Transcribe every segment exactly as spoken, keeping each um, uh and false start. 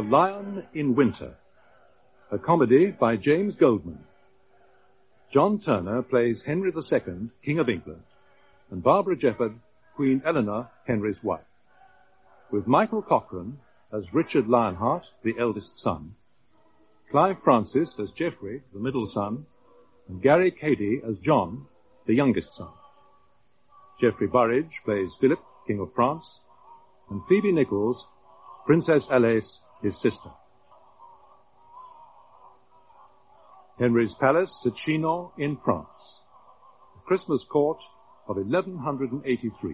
Lion in Winter, a comedy by James Goldman. John Turner plays Henry the Second, King of England, and Barbara Jepherd, Queen Eleanor, Henry's wife, with Michael Cochrane as Richard Lionheart, the eldest son, Clive Francis as Geoffrey, the middle son, and Gary Cady as John, the youngest son. Geoffrey Burridge plays Philip, King of France, and Phoebe Nichols, Princess Alice, his sister. Henry's palace at Chinon in France. The Christmas court of eleven eighty-three.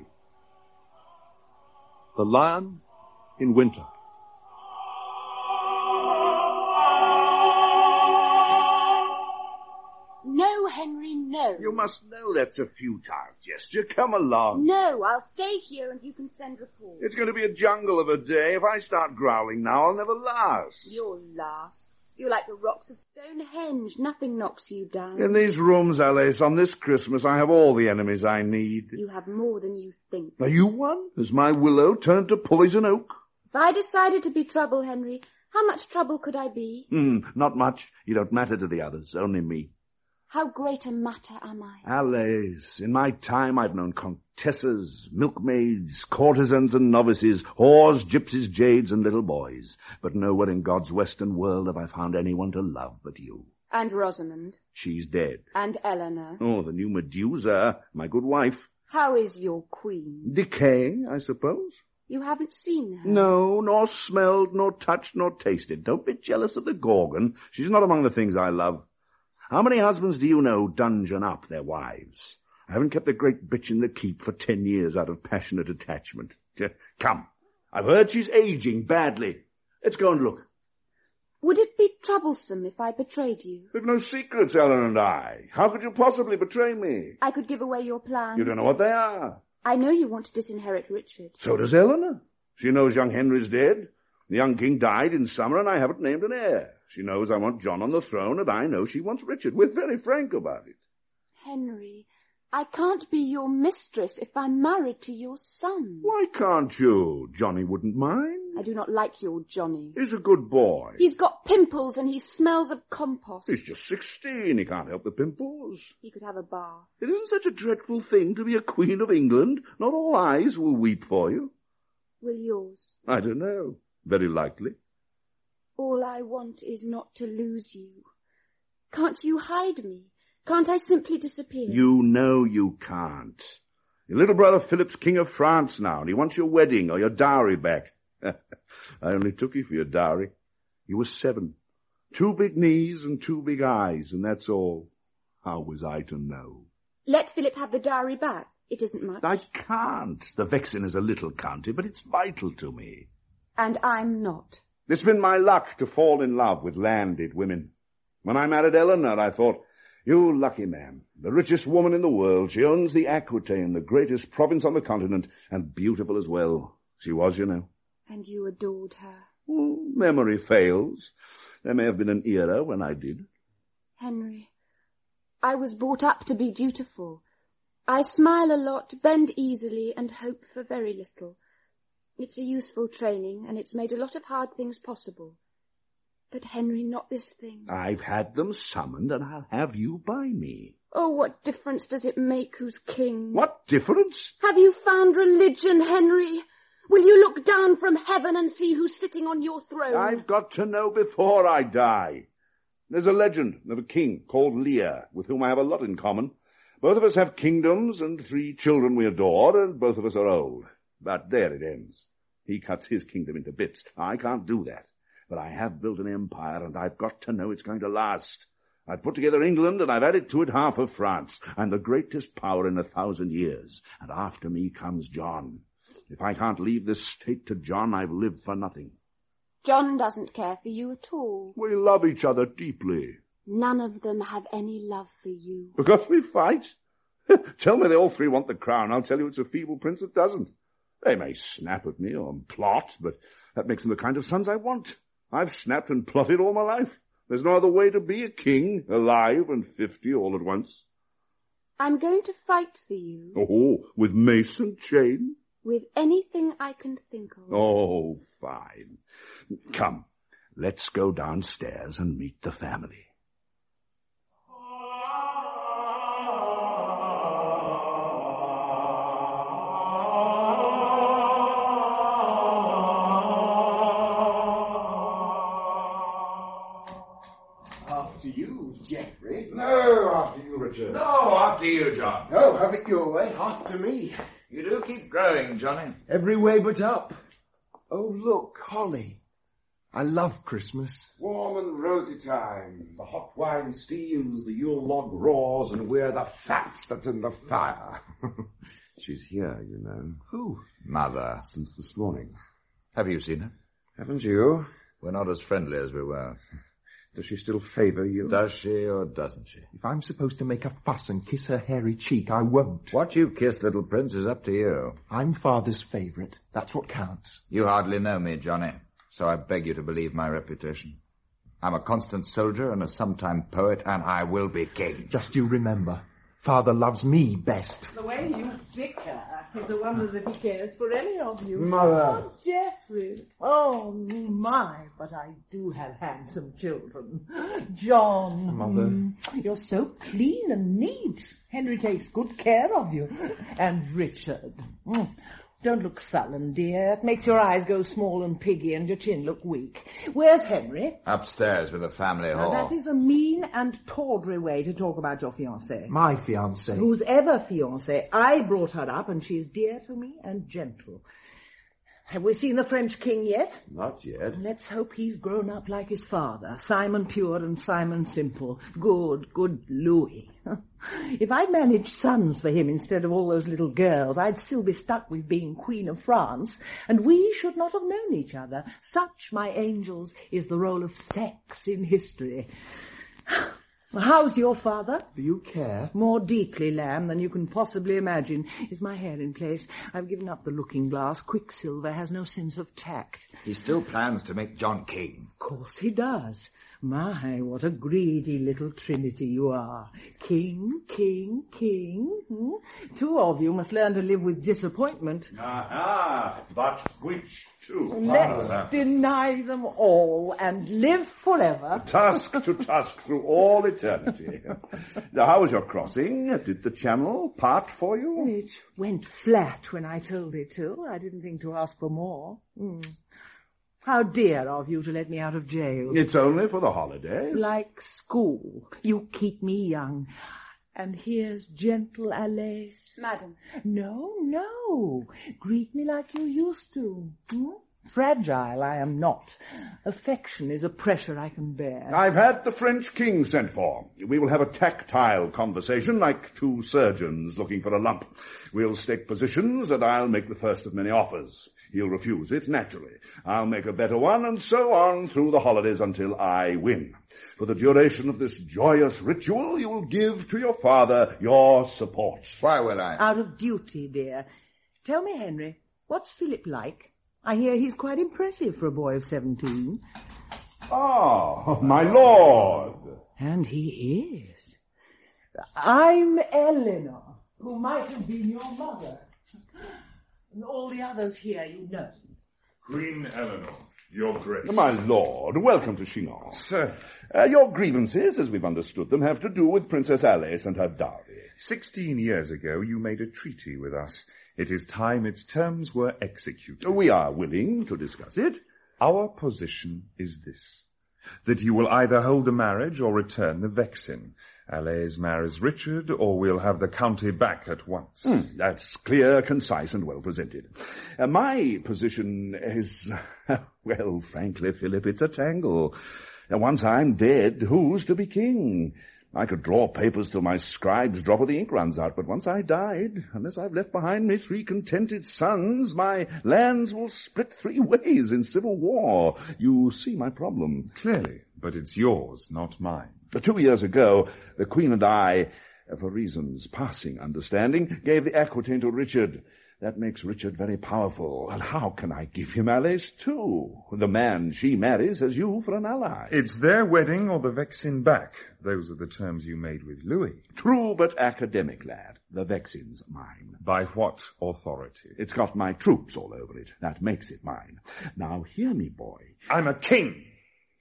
The Lion in Winter. No, Henry, no. You must know that's a futile gesture. Come along. No, I'll stay here and you can send reports. It's going to be a jungle of a day. If I start growling now, I'll never last. You'll last. You're like the rocks of Stonehenge. Nothing knocks you down. In these rooms, Alice, on this Christmas, I have all the enemies I need. You have more than you think. Are you one? Has my willow turned to poison oak? If I decided to be trouble, Henry, how much trouble could I be? Hmm, not much. You don't matter to the others, only me. How great a matter am I? Alice, in my time I've known countesses, milkmaids, courtesans and novices, whores, gypsies, jades and little boys. But nowhere in God's western world have I found anyone to love but you. And Rosamond. She's dead. And Eleanor. Oh, the new Medusa, my good wife. How is your queen? Decaying, I suppose. You haven't seen her? No, nor smelled, nor touched, nor tasted. Don't be jealous of the Gorgon. She's not among the things I love. How many husbands do you know dungeon up their wives? I haven't kept a great bitch in the keep for ten years out of passionate attachment. Come, I've heard she's aging badly. Let's go and look. Would it be troublesome if I betrayed you? We've no secrets, Ellen and I. How could you possibly betray me? I could give away your plans. You don't know what they are. I know you want to disinherit Richard. So does Eleanor. She knows young Henry's dead. The young king died in summer and I haven't named an heir. She knows I want John on the throne and I know she wants Richard. We're very frank about it. Henry, I can't be your mistress if I'm married to your son. Why can't you? Johnny wouldn't mind. I do not like your Johnny. He's a good boy. He's got pimples and he smells of compost. He's just sixteen. He can't help the pimples. He could have a bath. It isn't such a dreadful thing to be a queen of England. Not all eyes will weep for you. Will yours? I don't know. Very likely. All I want is not to lose you. Can't you hide me? Can't I simply disappear? You know you can't. Your little brother Philip's king of France now, and he wants your wedding or your dowry back. I only took you for your dowry. You were seven. Two big knees and two big eyes, and that's all. How was I to know? Let Philip have the dowry back. It isn't much. I can't. The Vexin is a little county, but it's vital to me. And I'm not. It's been my luck to fall in love with landed women. When I married Eleanor, I thought, you lucky man, the richest woman in the world. She owns the Aquitaine, the greatest province on the continent, and beautiful as well. She was, you know. And you adored her. Well, memory fails. There may have been an era when I did. Henry, I was brought up to be dutiful. I smile a lot, bend easily, and hope for very little. It's a useful training, and it's made a lot of hard things possible. But, Henry, not this thing. I've had them summoned, and I'll have you by me. Oh, what difference does it make who's king? What difference? Have you found religion, Henry? Will you look down from heaven and see who's sitting on your throne? I've got to know before I die. There's a legend of a king called Lear, with whom I have a lot in common. Both of us have kingdoms and three children we adore, and both of us are old. But there it ends. He cuts his kingdom into bits. I can't do that. But I have built an empire, and I've got to know it's going to last. I've put together England, and I've added to it half of France. I'm the greatest power in a thousand years. And after me comes John. If I can't leave this state to John, I've lived for nothing. John doesn't care for you at all. We love each other deeply. None of them have any love for you. Because we fight? Tell me they all three want the crown. I'll tell you it's a feeble prince that doesn't. They may snap at me or plot, but that makes them the kind of sons I want. I've snapped and plotted all my life. There's no other way to be a king, alive and fifty all at once. I'm going to fight for you. Oh, with mace and chain? With anything I can think of. Oh, fine. Come, let's go downstairs and meet the family. After you, Geoffrey. No, after you, Richard. No, after you, John. No, have it your way. After me. You do keep growing, Johnny. Every way but up. Oh, look, holly. I love Christmas. Warm and rosy time. The hot wine steams, the Yule log roars, and we're the fat that's in the fire. She's here, you know. Who? Mother. Since this morning. Have you seen her? Haven't you? We're not as friendly as we were. Does she still favour you? Does she or doesn't she? If I'm supposed to make a fuss and kiss her hairy cheek, I won't. What you kiss, little prince, is up to you. I'm father's favourite. That's what counts. You hardly know me, Johnny, so I beg you to believe my reputation. I'm a constant soldier and a sometime poet, and I will be king. Just you remember, father loves me best. The way you bicker, it's a wonder that he cares for any of you. Mother. Oh, Geoffrey. Oh, my, but I do have handsome children. John. Mother. You're so clean and neat. Henry takes good care of you. And Richard. Mm. Don't look sullen, dear. It makes your eyes go small and piggy and your chin look weak. Where's Henry? Upstairs with the family Now, hall. that is a mean and tawdry way to talk about your fiancée. My fiancée. Whose ever fiancée. I brought her up, and she's dear to me and gentle. Have we seen the French king yet? Not yet. Let's hope he's grown up like his father, Simon Pure and Simon Simple. Good, good Louis. If I'd managed sons for him instead of all those little girls, I'd still be stuck with being Queen of France, and we should not have known each other. Such, my angels, is the role of sex in history. How's your father? Do you care? More deeply, lamb, than you can possibly imagine. Is my hair in place? I've given up the looking glass. Quicksilver has no sense of tact. He still plans to make John king. Of course he does. My, what a greedy little trinity you are. King, king, king. Hmm? Two of you must learn to live with disappointment. Aha! But which two? Let's deny them all and live forever. Tusk to tusk through all eternity. Now, how was your crossing? Did the channel part for you? It went flat when I told it to. I didn't think to ask for more. Mm. How dear of you to let me out of jail. It's only for the holidays. Like school. You keep me young. And here's gentle Alice. Madam. No, no. Greet me like you used to. Hmm? Fragile I am not. Affection is a pressure I can bear. I've had the French king sent for. We will have a tactile conversation like two surgeons looking for a lump. We'll stake positions and I'll make the first of many offers. He'll refuse it, naturally. I'll make a better one, and so on through the holidays until I win. For the duration of this joyous ritual, you will give to your father your support. Why will I? Out of duty, dear. Tell me, Henry, what's Philip like? I hear he's quite impressive for a boy of seventeen. Ah, my lord. And he is. I'm Eleanor, who might have been your mother. And all the others here you know. Queen Eleanor, your grace. My lord, welcome to Chinon. Sir. Uh, your grievances, as we've understood them, have to do with Princess Alice and her dowry. Sixteen years ago, you made a treaty with us. It is time its terms were executed. We are willing to discuss it. Our position is this, that you will either hold the marriage or return the vexin. Alice marries Richard, or we'll have the county back at once. Mm, that's clear, concise, and well presented. Uh, my position is, well, frankly, Philip, it's a tangle. Now, once I'm dead, who's to be king? I could draw papers till my scribe's drop of the ink runs out, but once I died, unless I've left behind me three contented sons, my lands will split three ways in civil war. You see my problem. Clearly, but it's yours, not mine. Two years ago, the Queen and I, for reasons passing understanding, gave the Aquitaine to Richard. That makes Richard very powerful. And how can I give him Alice too? The man she marries has you for an ally. It's their wedding or the vexin back. Those are the terms you made with Louis. True, but academic, lad. The vexin's mine. By what authority? It's got my troops all over it. That makes it mine. Now hear me, boy. I'm a king.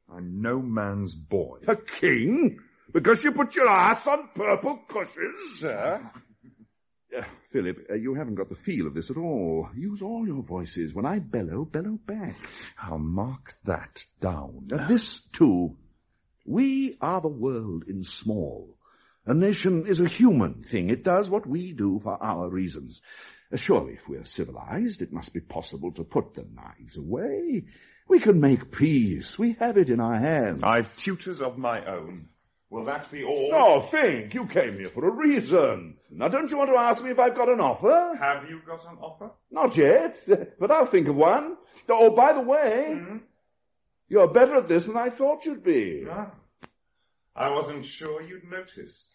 I'm no man's boy. A king? Because you put your ass on purple cushions? Sir? Uh, Philip, uh, you haven't got the feel of this at all. Use all your voices. When I bellow, bellow back. I'll mark that down. Uh, this, too. We are the world in small. A nation is a human thing. It does what we do for our reasons. Uh, surely, if we're civilized, it must be possible to put the knives away. We can make peace. We have it in our hands. I've tutors of my own. Will that be all? Oh, think. You came here for a reason. Now, don't you want to ask me if I've got an offer? Have you got an offer? Not yet, but I'll think of one. Oh, by the way, mm-hmm. You're better at this than I thought you'd be. Ah, I wasn't sure you'd noticed.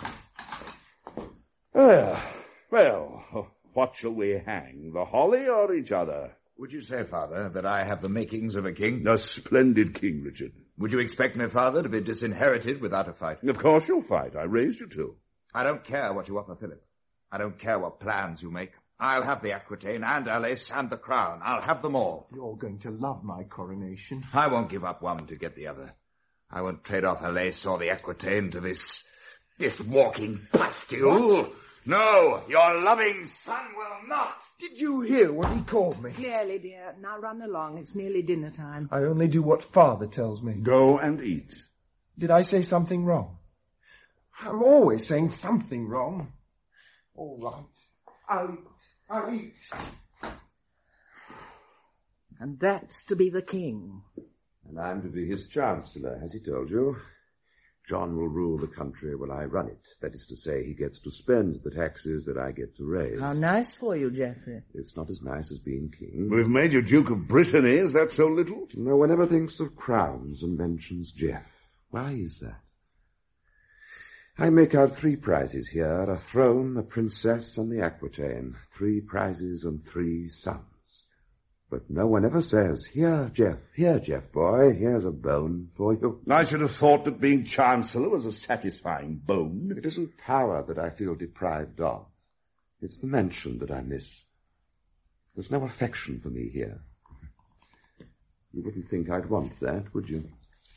Uh, well, what shall we hang, the holly or each other? Would you say, Father, that I have the makings of a king? A splendid king, Richard. Would you expect me, Father, to be disinherited without a fight? Of course you'll fight. I raised you to. I don't care what you offer, Philip. I don't care what plans you make. I'll have the Aquitaine and Alais and the crown. I'll have them all. You're going to love my coronation. I won't give up one to get the other. I won't trade off Alais or the Aquitaine to this... this walking pustule. What? No, your loving son will not. Did you hear what he called me? Clearly, dear. Now run along. It's nearly dinner time. I only do what Father tells me. Go and eat. Did I say something wrong? I'm always saying something wrong. All right. I'll eat. I'll eat. And that's to be the king. And I'm to be his chancellor, has he told you? John will rule the country while I run it. That is to say, he gets to spend the taxes that I get to raise. How nice for you, Geoffrey. It's not as nice as being king. We've made you Duke of Brittany. Is that so little? No one ever thinks of crowns and mentions Jeff. Why is that? I make out three prizes here, a throne, a princess, and the Aquitaine. Three prizes and three sons. But no one ever says, here, Jeff, here, Jeff, boy, here's a bone for you. I should have thought that being Chancellor was a satisfying bone. It isn't power that I feel deprived of. It's the mention that I miss. There's no affection for me here. You wouldn't think I'd want that, would you?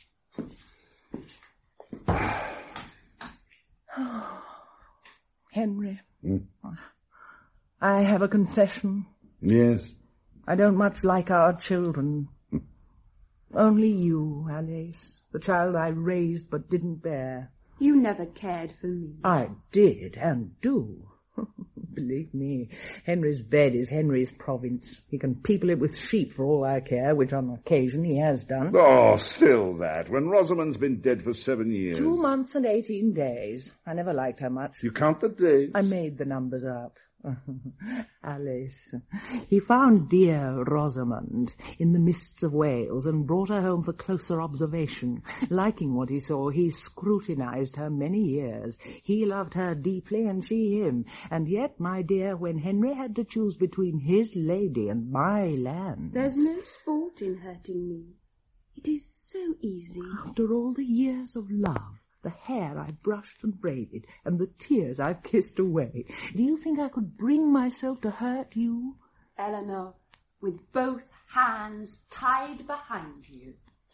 Henry. Hmm? I have a confession. Yes. I don't much like our children. Only you, Alais, the child I raised but didn't bear. You never cared for me. I did and do. Believe me, Henry's bed is Henry's province. He can people it with sheep for all I care, which on occasion he has done. Oh, still that, when Rosamond's been dead for seven years. Two months and eighteen days. I never liked her much. You count the days? I made the numbers up. Alice. He found dear Rosamond in the mists of Wales and brought her home for closer observation. Liking what he saw, he scrutinized her many years. He loved her deeply and she him. And yet, my dear, when Henry had to choose between his lady and my land... There's no sport in hurting me. It is so easy. After all the years of love, the hair I've brushed and braided, and the tears I've kissed away, do you think I could bring myself to hurt you? Eleanor, with both hands tied behind you.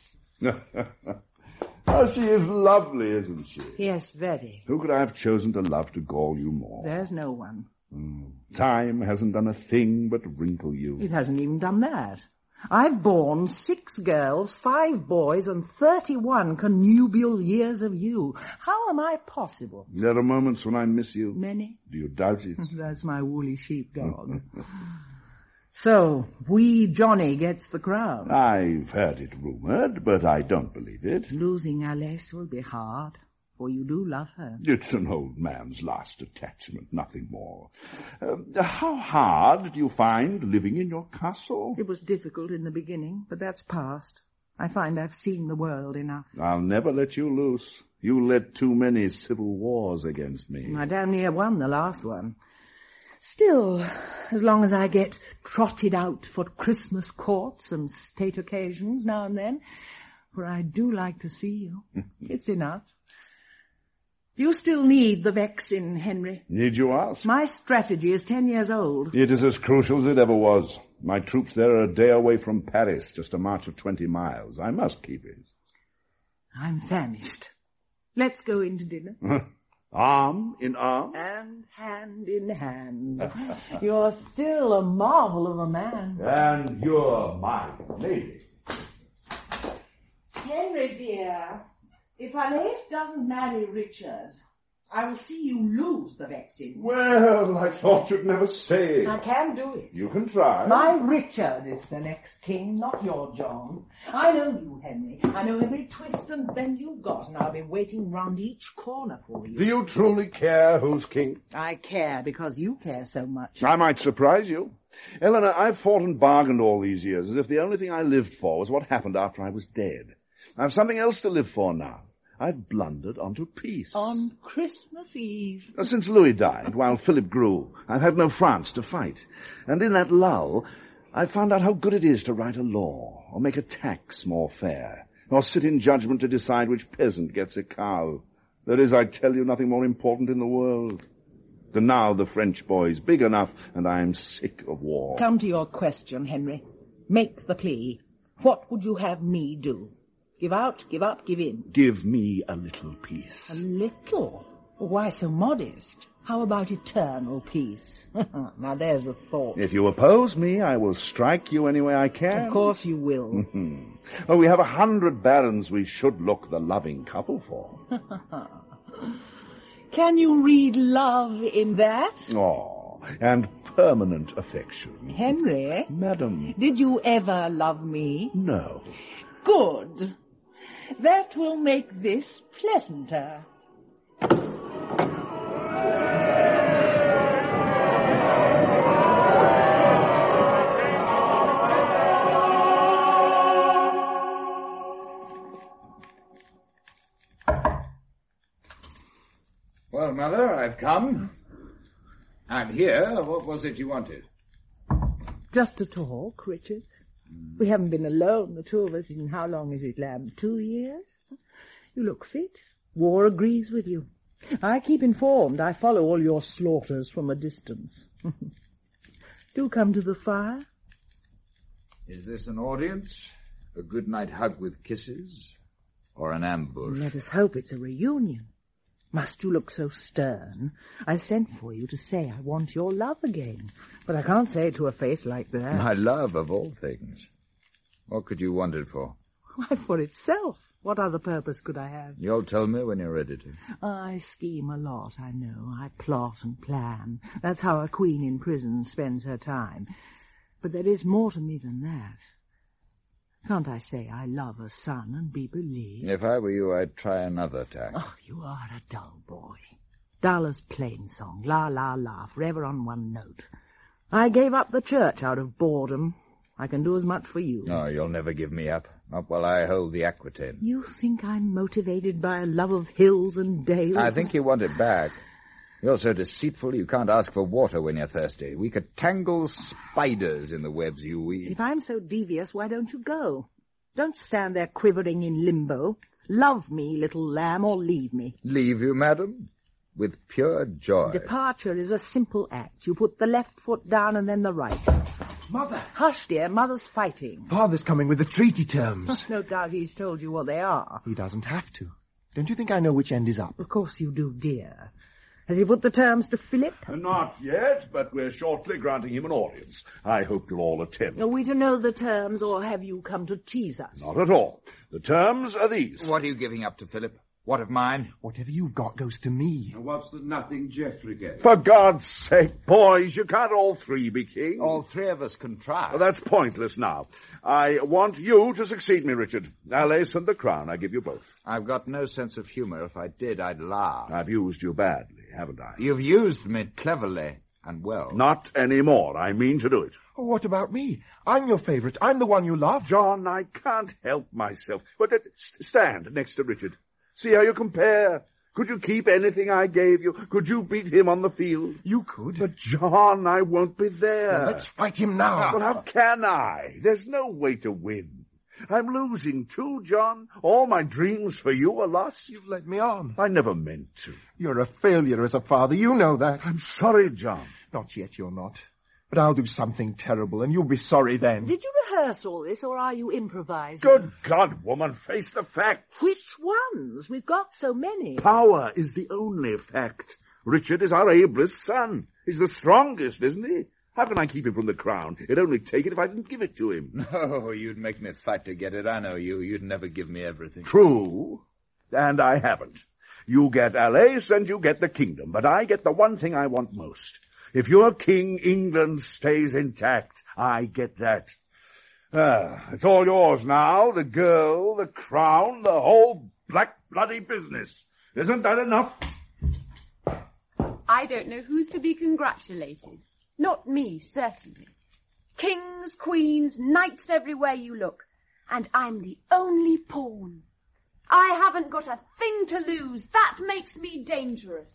Oh, she is lovely, isn't she? Yes, very. Who could I have chosen to love to gall you more? There's no one. Mm. Time hasn't done a thing but wrinkle you. It hasn't even done that. I've borne six girls, five boys, and thirty-one connubial years of you. How am I possible? There are moments when I miss you. Many? Do you doubt it? That's my woolly sheepdog. So, wee Johnny gets the crown. I've heard it rumoured, but I don't believe it. Losing Alice will be hard, for you do love her. It's an old man's last attachment, nothing more. Uh, how hard do you find living in your castle? It was difficult in the beginning, but that's past. I find I've seen the world enough. I'll never let you loose. You led too many civil wars against me. I damn near won the last one. Still, as long as I get trotted out for Christmas courts and state occasions now and then, for I do like to see you, it's enough. Do you still need the Vexin, Henry? Need you ask? My strategy is ten years old. It is as crucial as it ever was. My troops there are a day away from Paris, just a march of twenty miles. I must keep it. I'm famished. Let's go into dinner. Arm in arm? And hand in hand. You're still a marvel of a man. And you're my lady. Henry, dear, if Alais doesn't marry Richard, I will see you lose the Vexin. Well, I thought you'd never say. I can do it. You can try. My Richard is the next king, not your John. I know you, Henry. I know every twist and bend you've got, and I'll be waiting round each corner for you. Do you truly care who's king? I care because you care so much. I might surprise you. Eleanor, I've fought and bargained all these years as if the only thing I lived for was what happened after I was dead. I've something else to live for now. I've blundered onto peace. On Christmas Eve. Since Louis died, while Philip grew, I've had no France to fight. And in that lull, I've found out how good it is to write a law, or make a tax more fair, or sit in judgment to decide which peasant gets a cow. There is, I tell you, nothing more important in the world. And now the French boy's big enough, and I am sick of war. Come to your question, Henry. Make the plea. What would you have me do? Give out, give up, give in. Give me a little peace. A little? Why so modest? How about eternal peace? Now there's a thought. If you oppose me, I will strike you any way I can. Of course you will. Oh, we have a hundred barons we should look the loving couple for. Can you read love in that? Oh, and permanent affection. Henry? Madam. Did you ever love me? No. Good. That will make this pleasanter. Well, Mother, I've come. I'm here. What was it you wanted? Just to talk, Richard. We haven't been alone, the two of us, in how long is it, Lamb? Two years? You look fit. War agrees with you. I keep informed. I follow all your slaughters from a distance. Do come to the fire. Is this an audience? A good night hug with kisses? Or an ambush? Let us hope it's a reunion. Must you look so stern? I sent for you to say I want your love again. But I can't say it to a face like that. My love, of all things. What could you want it for? Why, for itself. What other purpose could I have? You'll tell me when you're ready to. I scheme a lot, I know. I plot and plan. That's how a queen in prison spends her time. But there is more to me than that. Can't I say I love a son and be believed? If I were you, I'd try another tack. Oh, you are a dull boy. Dull as plain song, la, la, la, forever on one note. I gave up the church out of boredom. I can do as much for you. No, you'll never give me up. Not while I hold the Aquitaine. You think I'm motivated by a love of hills and dales? I think you want it back. You're so deceitful you can't ask for water when you're thirsty. We could tangle spiders in the webs you weave. If I'm so devious, why don't you go? Don't stand there quivering in limbo. Love me, little lamb, or leave me. Leave you, madam? With pure joy. Departure is a simple act. You put the left foot down and then the right. Mother! Hush, dear. Mother's fighting. Father's coming with the treaty terms. No doubt he's told you what they are. He doesn't have to. Don't you think I know which end is up? Of course you do, dear. Has he put the terms to Philip? Not yet, but we're shortly granting him an audience. I hope you'll all attend. Are we to know the terms, or have you come to tease us? Not at all. The terms are these. What are you giving up to Philip? What of mine? Whatever you've got goes to me. And what's the nothing Geoffrey gets? For God's sake, boys, you can't all three be king. All three of us can try. Well, that's pointless now. I want you to succeed me, Richard. Alais and the crown, I give you both. I've got no sense of humor. If I did, I'd laugh. I've used you badly, haven't I? You've used me cleverly and well. Not anymore. I mean to do it. Oh, what about me? I'm your favourite. I'm the one you love. John, I can't help myself. But uh, stand next to Richard. See how you compare. Could you keep anything I gave you? Could you beat him on the field? You could. But, John, I won't be there. Well, let's fight him now. But how can I? There's no way to win. I'm losing too, John. All my dreams for you are lost. You've led me on. I never meant to. You're a failure as a father. You know that. I'm sorry, John. Not yet, you're not. But I'll do something terrible, and you'll be sorry then. Did you rehearse all this, or are you improvising? Good God, woman, face the facts. Which ones? We've got so many. Power is the only fact. Richard is our ablest son. He's the strongest, isn't he? How can I keep him from the crown? He'd only take it if I didn't give it to him. No, you'd make me fight to get it. I know you. You'd never give me everything. True. And I haven't. You get Alais and you get the kingdom, but I get the one thing I want most. If you're king, England stays intact. I get that. Ah, it's all yours now. The girl, the crown, the whole black bloody business. Isn't that enough? I don't know who's to be congratulated. Not me, certainly. Kings, queens, knights everywhere you look. And I'm the only pawn. I haven't got a thing to lose. That makes me dangerous.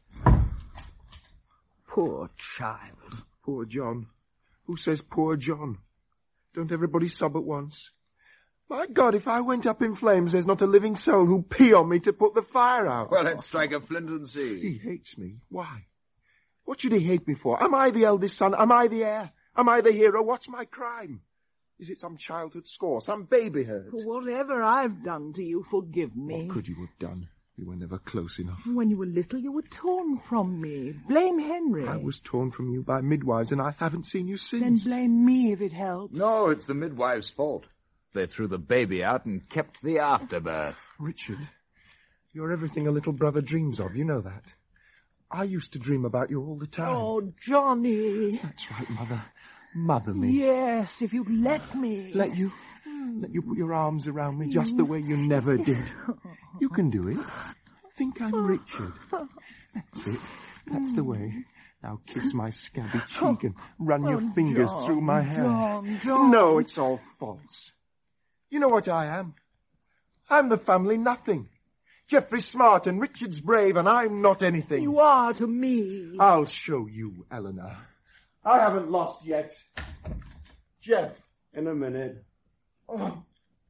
Poor child. Poor John. Who says poor John? Don't everybody sob at once? My God, if I went up in flames, there's not a living soul who'd pee on me to put the fire out. Well, then strike a flint and see. He hates me. Why? What should he hate me for? Am I the eldest son? Am I the heir? Am I the hero? What's my crime? Is it some childhood score, some baby hurt? For whatever I've done to you, forgive me. What could you have done? We were never close enough. When you were little, you were torn from me. Blame Henry. I was torn from you by midwives, and I haven't seen you since. Then blame me if it helps. No, it's the midwife's fault. They threw the baby out and kept the afterbirth. Richard, you're everything a little brother dreams of. You know that. I used to dream about you all the time. Oh, Johnny. That's right, Mother. Mother me. Yes, if you'd let me. Let you? Let you put your arms around me just the way you never did. You can do it. Think I'm Richard. That's it. That's the way. Now kiss my scabby cheek and run your Oh, fingers John, through my hair. John, John. No, it's all false. You know what I am? I'm the family nothing. Geoffrey's smart and Richard's brave, and I'm not anything. You are to me. I'll show you, Eleanor. I haven't lost yet. Jeff. In a minute. Oh.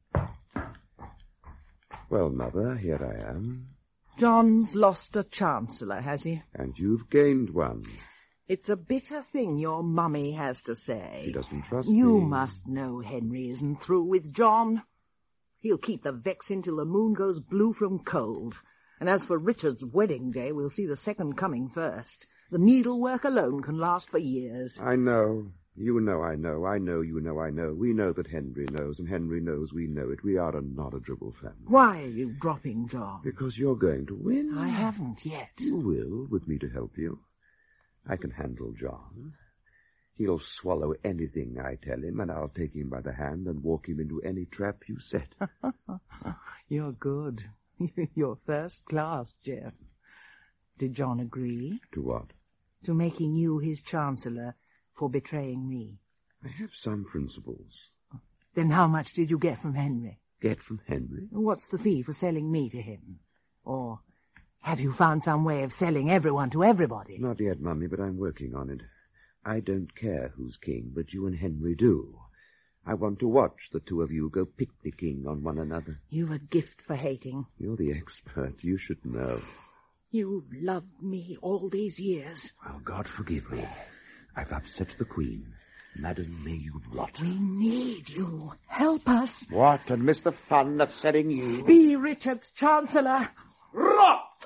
Well, Mother, here I am. John's lost a chancellor, has he? And you've gained one. It's a bitter thing your mummy has to say. She doesn't trust You me. must know Henry isn't through with John. He'll keep the Vexin till the moon goes blue from cold. And as for Richard's wedding day, we'll see the second coming first. The needlework alone can last for years. I know. You know I know. I know you know I know. We know that Henry knows, and Henry knows we know it. We are a knowledgeable family. Why are you dropping John? Because you're going to win. I haven't yet. You will, with me to help you. I can handle John. He'll swallow anything I tell him, and I'll take him by the hand and walk him into any trap you set. You're good. You're first class, Jeff. Did John agree? To what? To making you his chancellor for betraying me. I have some principles. Then how much did you get from Henry? Get from Henry? What's the fee for selling me to him? Or have you found some way of selling everyone to everybody? Not yet, Mummy, but I'm working on it. I don't care who's king, but you and Henry do. I want to watch the two of you go picnicking on one another. You've a gift for hating. You're the expert. You should know. You've loved me all these years. Oh, God forgive me. I've upset the Queen. Madam, may you rot. We need you. Help us. What, and miss the fun of setting you? Be Richard's chancellor. Rot!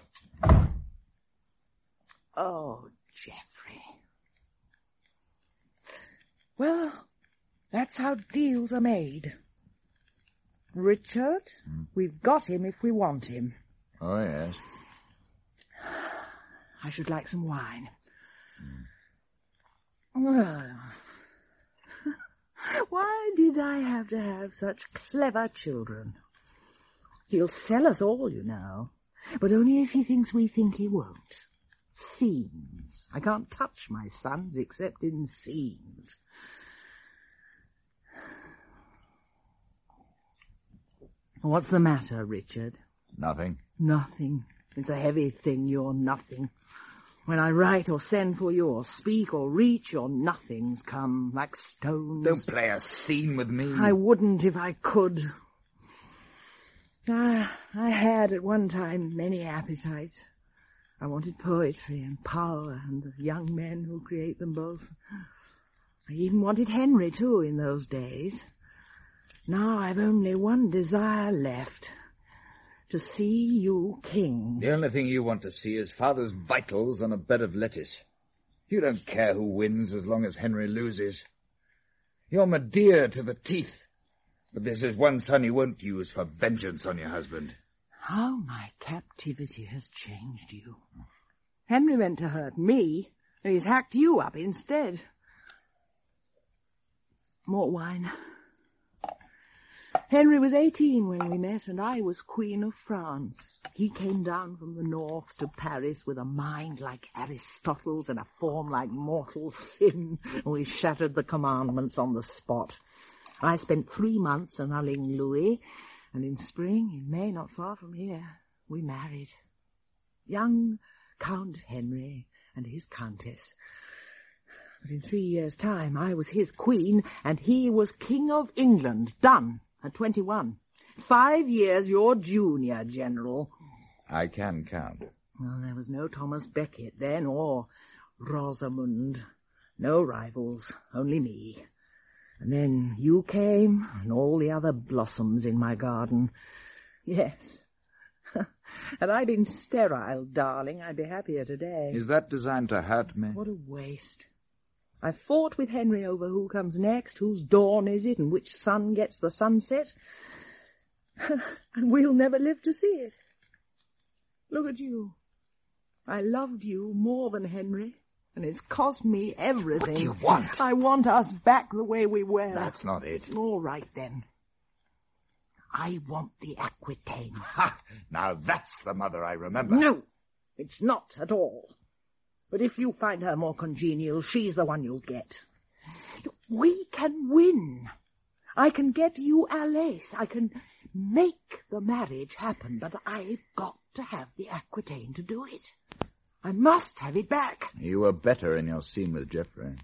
Oh, Geoffrey. Well, that's how deals are made. Richard, mm. we've got him if we want him. Oh, yes. I should like some wine. Mm. Why did I have to have such clever children? He'll sell us all, you know, but only if he thinks we think he won't. Scenes. I can't touch my sons except in scenes. What's the matter, Richard? Nothing. Nothing. It's a heavy thing, you're nothing. When I write or send for you or speak or reach, your nothings come like stones. Don't play a scene with me. I wouldn't if I could. Ah, I had at one time many appetites. I wanted poetry and power and the young men who create them both. I even wanted Henry, too, in those days. Now I've only one desire left. To see you king. The only thing you want to see is father's vitals on a bed of lettuce. You don't care who wins as long as Henry loses. You're Medea to the teeth. But this is one son you won't use for vengeance on your husband. How my captivity has changed you. Henry meant to hurt me, and he's hacked you up instead. More wine. Henry was eighteen when we met, and I was Queen of France. He came down from the north to Paris with a mind like Aristotle's and a form like mortal sin. We shattered the commandments on the spot. I spent three months annulling Louis, and in spring, in May, not far from here, we married. Young Count Henry and his Countess. But in three years' time, I was his queen, and he was King of England, done. At twenty-one. Five years your junior, General. I can count. Well, there was no Thomas Becket then, or Rosamund. No rivals, only me. And then you came, and all the other blossoms in my garden. Yes. Had I been sterile, darling, I'd be happier today. Is that designed to hurt me? What a waste. I fought with Henry over who comes next, whose dawn is it, and which sun gets the sunset. And we'll never live to see it. Look at you. I loved you more than Henry, and it's cost me everything. What do you want? I want us back the way we were. That's not it. All right, then. I want the Aquitaine. Ha! Now that's the mother I remember. No, it's not at all. But if you find her more congenial, she's the one you'll get. We can win. I can get you Alais. I can make the marriage happen, but I've got to have the Aquitaine to do it. I must have it back. You were better in your scene with Geoffrey.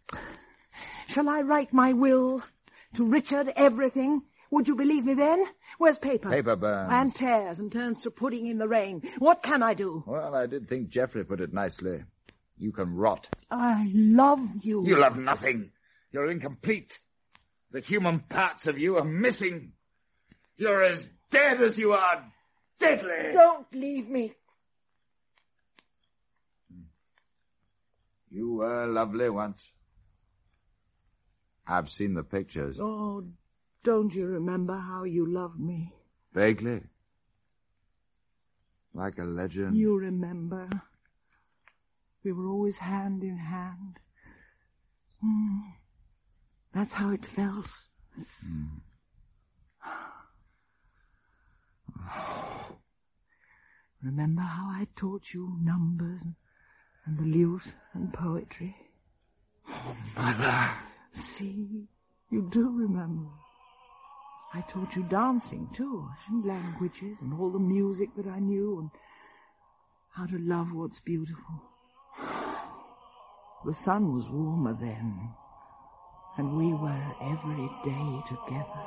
Shall I write my will to Richard everything? Would you believe me then? Where's paper? Paper burns. And tears and turns to pudding in the rain. What can I do? Well, I did think Geoffrey put it nicely. You can rot. I love you. You love nothing. You're incomplete. The human parts of you are missing. You're as dead as you are deadly. Don't leave me. You were lovely once. I've seen the pictures. Oh, don't you remember how you loved me? Vaguely. Like a legend. You remember. We were always hand in hand. Mm. That's how it felt. Mm. Remember how I taught you numbers and the lute and poetry? Oh, Mother. See, you do remember. I taught you dancing, too, and languages, and all the music that I knew, and how to love what's beautiful. The sun was warmer then, and we were every day together.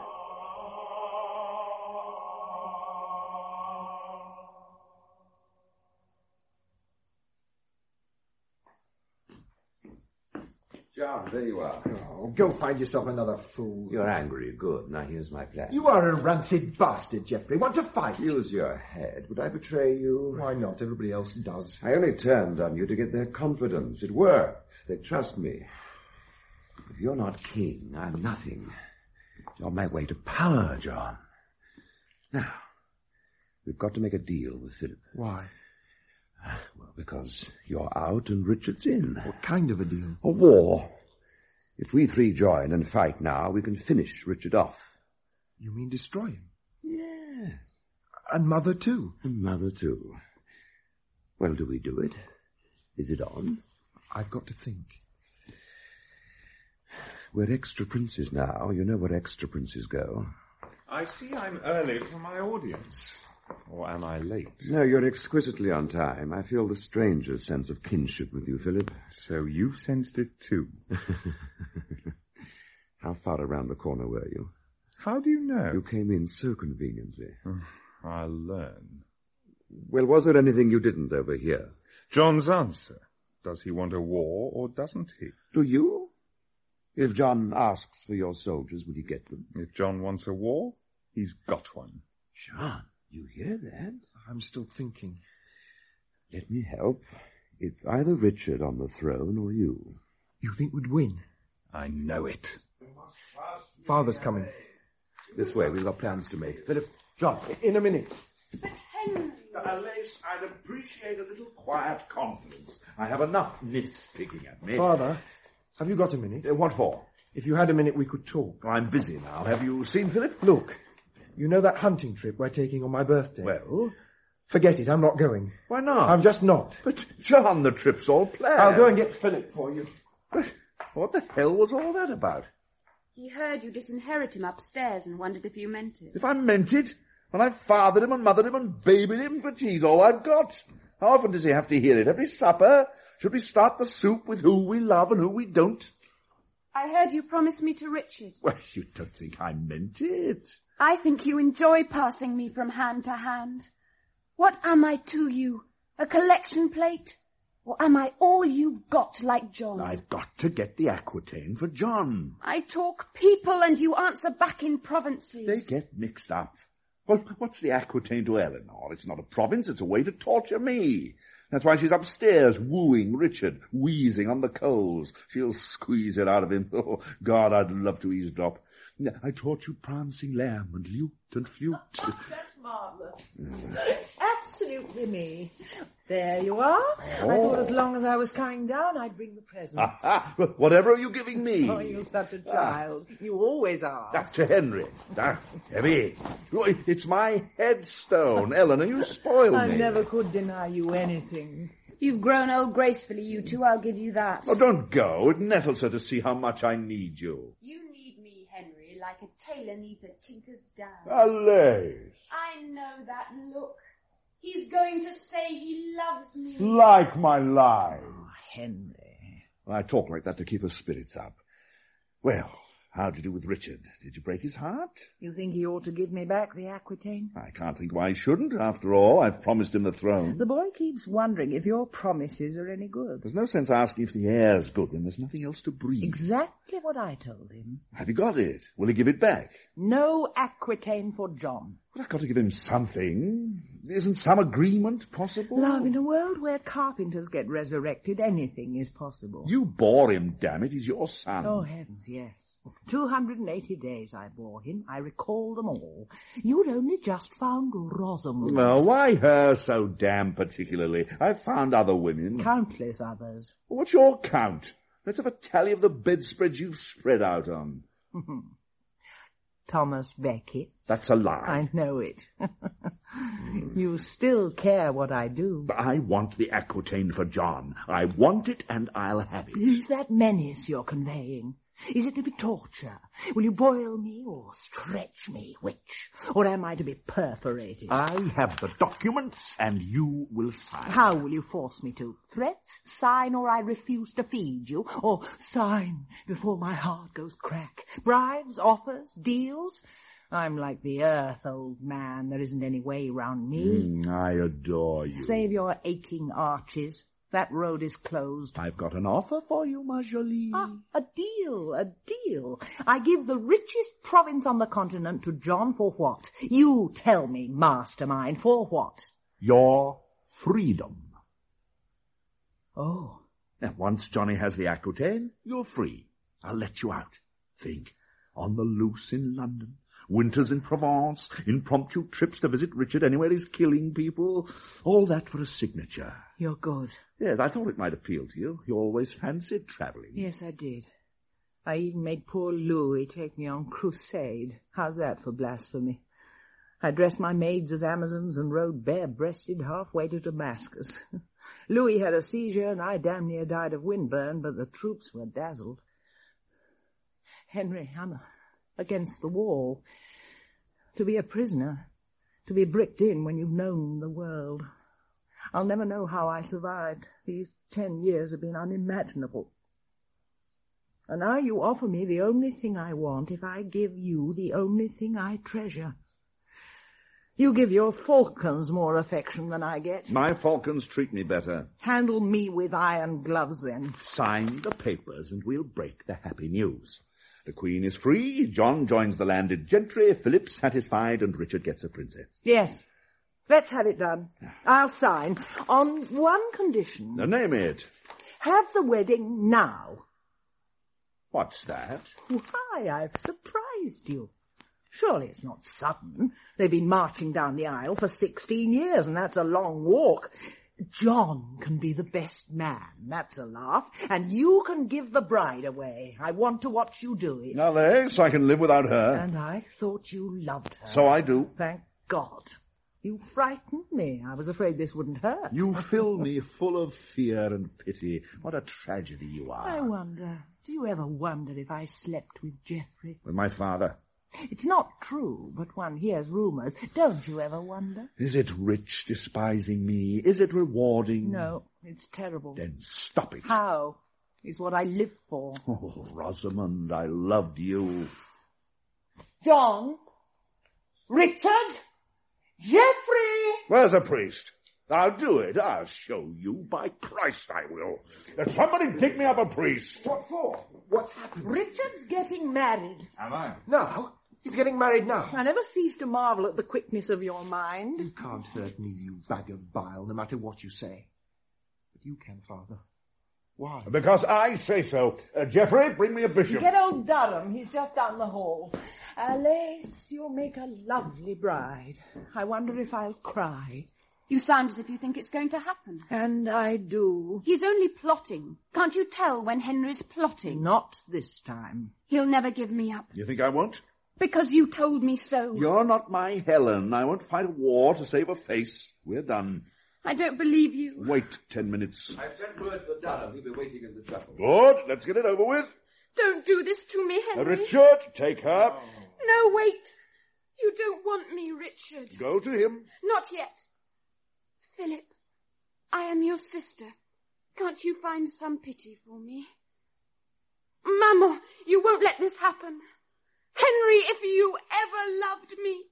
John, there you are. Oh, go find yourself another fool. You're angry. Good. Now here's my plan. You are a rancid bastard, Geoffrey. Want to fight? Use your head. Would I betray you? Why not? Everybody else does. I only turned on you to get their confidence. It worked. They trust me. If you're not king, I'm nothing. You're my way to power, John. Now, we've got to make a deal with Philip. Why? Well, because you're out and Richard's in. What kind of a deal? A war. If we three join and fight now, we can finish Richard off. You mean destroy him? Yes. And Mother, too? And Mother, too. Well, do we do it? Is it on? I've got to think. We're extra princes now. You know where extra princes go. I see I'm early for my audience. Or am I late? No, you're exquisitely on time. I feel the strangest sense of kinship with you, Philip. So you sensed it too. How far around the corner were you? How do you know? You came in so conveniently. I'll learn. Well, was there anything you didn't overhear? John's answer. Does he want a war or doesn't he? Do you? If John asks for your soldiers, will you get them? If John wants a war, he's got one. John, you hear that? I'm still thinking. Let me help. It's either Richard on the throne or you. You think we'd win? I know it. Father's coming. This way, we've got plans to make. Philip, John. In a minute. But Henry... Lace, I'd appreciate a little quiet confidence. I have enough nits picking at me. Father, have you got a minute? Uh, what for? If you had a minute, we could talk. I'm busy now. Have you seen Philip? Look, you know that hunting trip we're taking on my birthday? Well? Forget it, I'm not going. Why not? I'm just not. But, John, the trip's all planned. I'll go and get Philip for you. What the hell was all that about? He heard you disinherit him upstairs and wondered if you meant it. If I meant it? When I've fathered him and mothered him and babied him, but he's all I've got. How often does he have to hear it? Every supper? Should we start the soup with who we love and who we don't? I heard you promise me to Richard. Well, you don't think I meant it. I think you enjoy passing me from hand to hand. What am I to you? A collection plate? Or am I all you've got like John? I've got to get the Aquitaine for John. I talk people and you answer back in provinces. They get mixed up. Well, what's the Aquitaine to Eleanor? It's not a province, it's a way to torture me. That's why she's upstairs wooing Richard, wheezing on the coals. She'll squeeze it out of him. Oh, God, I'd love to eavesdrop. I taught you prancing lamb and lute and flute. Oh, that's marvellous. Absolutely me. There you are. Oh. I thought as long as I was coming down, I'd bring the presents. Whatever are you giving me? Oh, you're such a child. Ah. You always are. That's to Henry. Ah, heavy. It's my headstone. Eleanor, you spoiled I me. I never could deny you anything. You've grown old gracefully, you two. I'll give you that. Oh, don't go. It nettles her to see how much I need you. You need me, Henry, like a tailor needs a tinker's dam. Allez. I know that look. He's going to say he loves me. Like my life. Oh, Henry. I talk like that to keep her spirits up. Well, how'd you do with Richard? Did you break his heart? You think he ought to give me back the Aquitaine? I can't think why he shouldn't. After all, I've promised him the throne. The boy keeps wondering if your promises are any good. There's no sense asking if the air's good when there's nothing else to breathe. Exactly what I told him. Have you got it? Will he give it back? No Aquitaine for John. Well, I've got to give him something. Isn't some agreement possible? Love, in a world where carpenters get resurrected, anything is possible. You bore him, damn it. He's your son. Oh, heavens, yes. Two hundred and eighty days I bore him. I recall them all. You'd only just found Rosamund. Well, why her so damn particularly? I've found other women. Countless others. What's your count? Let's have a tally of the bedspreads you've spread out on. Thomas Becket. That's a lie. I know it. You still care what I do. But I want the Aquitaine for John. I want it and I'll have it. Is that menace you're conveying? Is it to be torture? Will you boil me or stretch me? Which? Or am I to be perforated? I have the documents and you will sign. How will you force me to? Threats? Sign or I refuse to feed you? Or sign before my heart goes crack? Bribes? Offers? Deals? I'm like the earth, old man. There isn't any way round me. Mm, I adore you. Save your aching arches. That road is closed. I've got an offer for you, ma jolie. Ah, a deal, a deal. I give the richest province on the continent to John for what? You tell me, mastermind, for what? Your freedom. Oh. Now, once Johnny has the Aquitaine, you're free. I'll let you out. Think, on the loose in London. Winters in Provence, impromptu trips to visit Richard anywhere he's killing people. All that for a signature. You're good. Yes, I thought it might appeal to you. You always fancied travelling. Yes, I did. I even made poor Louis take me on crusade. How's that for blasphemy? I dressed my maids as Amazons and rode bare-breasted halfway to Damascus. Louis had a seizure and I damn near died of windburn, but the troops were dazzled. Henry, I'm against the wall. To be a prisoner, to be bricked in when you've known the world. I'll never know how I survived. These ten years have been unimaginable. And now you offer me the only thing I want if I give you the only thing I treasure. You give your falcons more affection than I get. My falcons treat me better. Handle me with iron gloves, then. Sign the papers and we'll break the happy news. The Queen is free, John joins the landed gentry, Philip satisfied, and Richard gets a princess. Yes. Let's have it done. I'll sign on one condition. Now, name it. Have the wedding now. What's that? Why, I've surprised you. Surely it's not sudden. They've been marching down the aisle for sixteen years, and that's a long walk. John can be the best man, that's a laugh, and you can give the bride away. I want to watch you do it. Allez, so I can live without her. And I thought you loved her. So I do. Thank God. You frightened me. I was afraid this wouldn't hurt. You fill me full of fear and pity. What a tragedy you are. I wonder, do you ever wonder if I slept with Geoffrey? With my father. It's not true, but one hears rumours. Don't you ever wonder? Is it rich despising me? Is it rewarding? No, it's terrible. Then stop it. How? It's what I live for. Oh, Rosamond, I loved you. John? Richard? Geoffrey! Where's the priest? I'll do it. I'll show you. By Christ, I will. Let somebody pick me up a priest. What for? What's happened? Richard's getting married. Am I? Now? He's getting married now. I never cease to marvel at the quickness of your mind. You can't hurt me, you bag of bile, no matter what you say. But you can, Father. Why? Because I say so. Uh, Geoffrey, bring me a bishop. Get old Durham. He's just down the hall. Alice, you'll make a lovely bride. I wonder if I'll cry. You sound as if you think it's going to happen. And I do. He's only plotting. Can't you tell when Henry's plotting? Not this time. He'll never give me up. You think I won't? Because you told me so. You're not my Helen. I won't fight a war to save a face. We're done. I don't believe you. Wait ten minutes. I've sent word for Durham. He'll be waiting in the chapel. Good. Let's get it over with. Don't do this to me, Uh, Henry. Richard, take her. No, wait. You don't want me, Richard. Go to him. Not yet. Philip, I am your sister. Can't you find some pity for me? Mamma, you won't let this happen. Henry, if you ever loved me,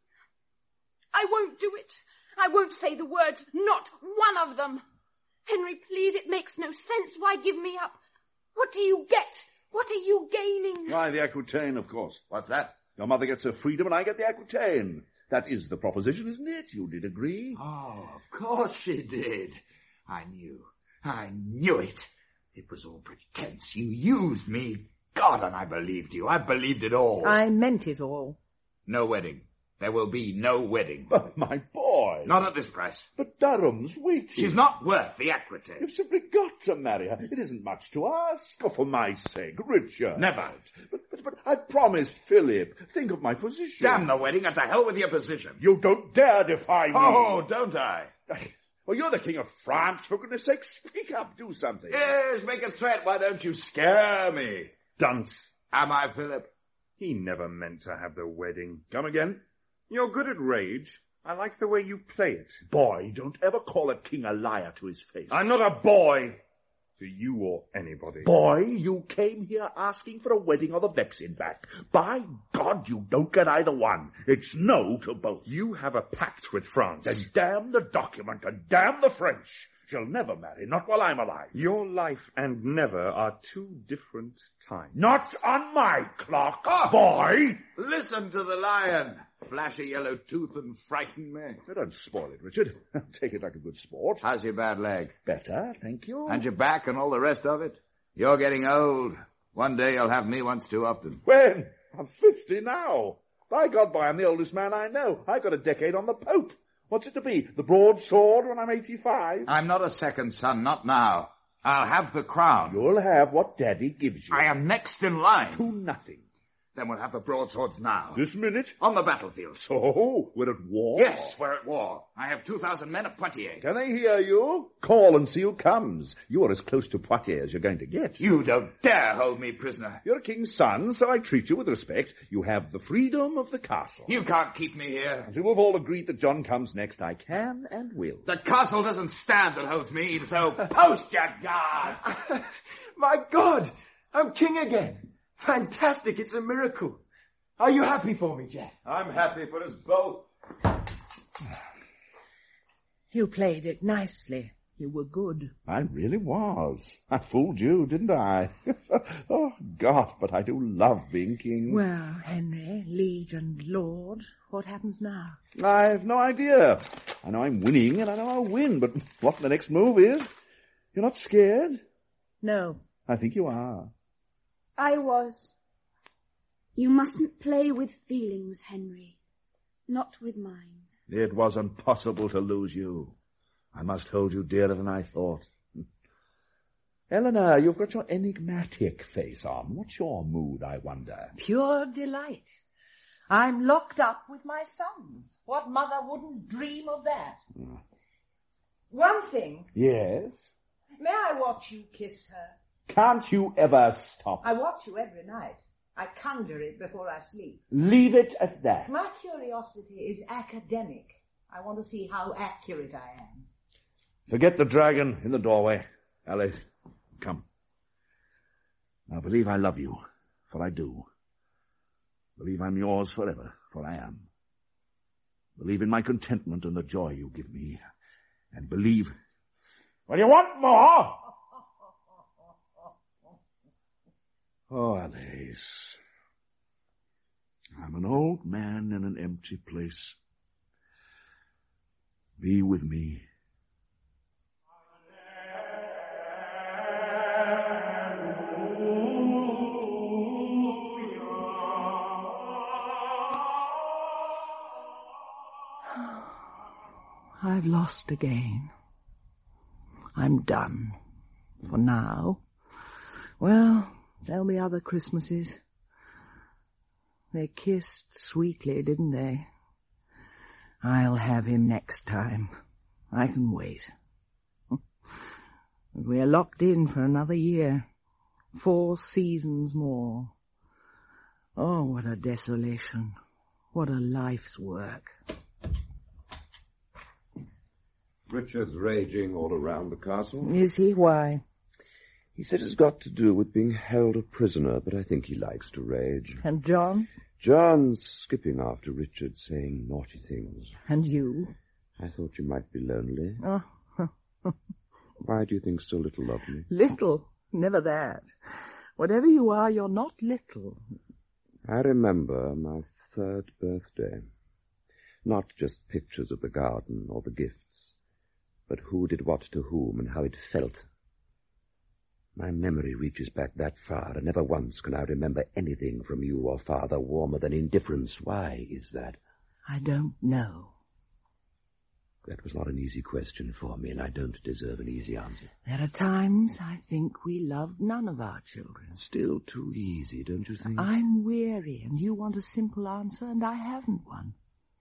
I won't do it. I won't say the words, not one of them. Henry, please, it makes no sense. Why give me up? What do you get? What are you gaining? Why, the Aquitaine, of course. What's that? Your mother gets her freedom and I get the Aquitaine. That is the proposition, isn't it? You did agree? Oh, of course she did. I knew. I knew it. It was all pretense. You used me. God, and I believed you. I believed it all. I meant it all. No wedding. There will be no wedding. But my boy. Not at this price. But Durham's waiting. She's not worth the Aquitaine. You've simply got to marry her. It isn't much to ask. Oh, for my sake, Richard. Never. But, but, but I promised Philip. Think of my position. Damn the wedding, and to hell with your position. You don't dare defy me. Oh, don't I? Well, you're the King of France. For goodness sake, speak up. Do something. Yes, make a threat. Why don't you scare me? Dunce. Am I, Philip? He never meant to have the wedding. Come again? You're good at rage. I like the way you play it. Boy, don't ever call a king a liar to his face. I'm not a boy. To you or anybody. Boy, you came here asking for a wedding or the Vexin back. By God, you don't get either one. It's no to both. You have a pact with France. Then damn the document and damn the French. She'll never marry, not while I'm alive. Your life and never are two different times. Not on my clock, oh, boy! Listen to the lion. Flash a yellow tooth and frighten me. Don't spoil it, Richard. Take it like a good sport. How's your bad leg? Better, thank you. And your back and all the rest of it? You're getting old. One day you'll have me once too often. When? I'm fifty now. By God, boy, I'm the oldest man I know. I got a decade on the Pope. What's it to be? The broadsword when I'm eighty-five? I'm not a second son, not now. I'll have the crown. You'll have what Daddy gives you. I am next in line. To nothing. Then we'll have the broadswords now. This minute? On the battlefield. So, we're at war? Yes, we're at war. I have two thousand men at Poitiers. Can they hear you? Call and see who comes. You are as close to Poitiers as you're going to get. You don't dare hold me prisoner. You're a king's son, so I treat you with respect. You have the freedom of the castle. You can't keep me here. Until we've all agreed that John comes next, I can and will. The castle doesn't stand that holds me, so post your guards. My God! I'm king again. Fantastic, it's a miracle. Are you happy for me, Jack? I'm happy for us both. You played it nicely. You were good. I really was. I fooled you, didn't I? Oh, God, but I do love being king. Well, Henry, liege and lord, what happens now? I've no idea. I know I'm winning, and I know I'll win, but what the next move is? You're not scared? No. I think you are. I was. You mustn't play with feelings, Henry. Not with mine. It was impossible to lose you. I must hold you dearer than I thought. Eleanor, you've got your enigmatic face on. What's your mood, I wonder? Pure delight. I'm locked up with my sons. What mother wouldn't dream of that? Mm. One thing. Yes? May I watch you kiss her? Can't you ever stop? I watch you every night. I conjure it before I sleep. Leave it at that. My curiosity is academic. I want to see how accurate I am. Forget the dragon in the doorway. Alice, come. Now believe I love you, for I do. Believe I'm yours forever, for I am. Believe in my contentment and the joy you give me. And believe... Well, you want more? Oh, Alice. I'm an old man in an empty place. Be with me. I've lost again. I'm done. For now. Well, there'll be other Christmases. They kissed sweetly, didn't they? I'll have him next time. I can wait. We're locked in for another year. Four seasons more. Oh, what a desolation. What a life's work. Richard's raging all around the castle. Is he? Why? He said it's got to do with being held a prisoner, but I think he likes to rage. And John? John's skipping after Richard, saying naughty things. And you? I thought you might be lonely. Oh. Why do you think so little of me? Little? Never that. Whatever you are, you're not little. I remember my third birthday. Not just pictures of the garden or the gifts, but who did what to whom and how it felt. My memory reaches back that far, and never once can I remember anything from you or Father warmer than indifference. Why is that? I don't know. That was not an easy question for me, and I don't deserve an easy answer. There are times I think we loved none of our children. Still too easy, don't you think? I'm weary, and you want a simple answer, and I haven't one.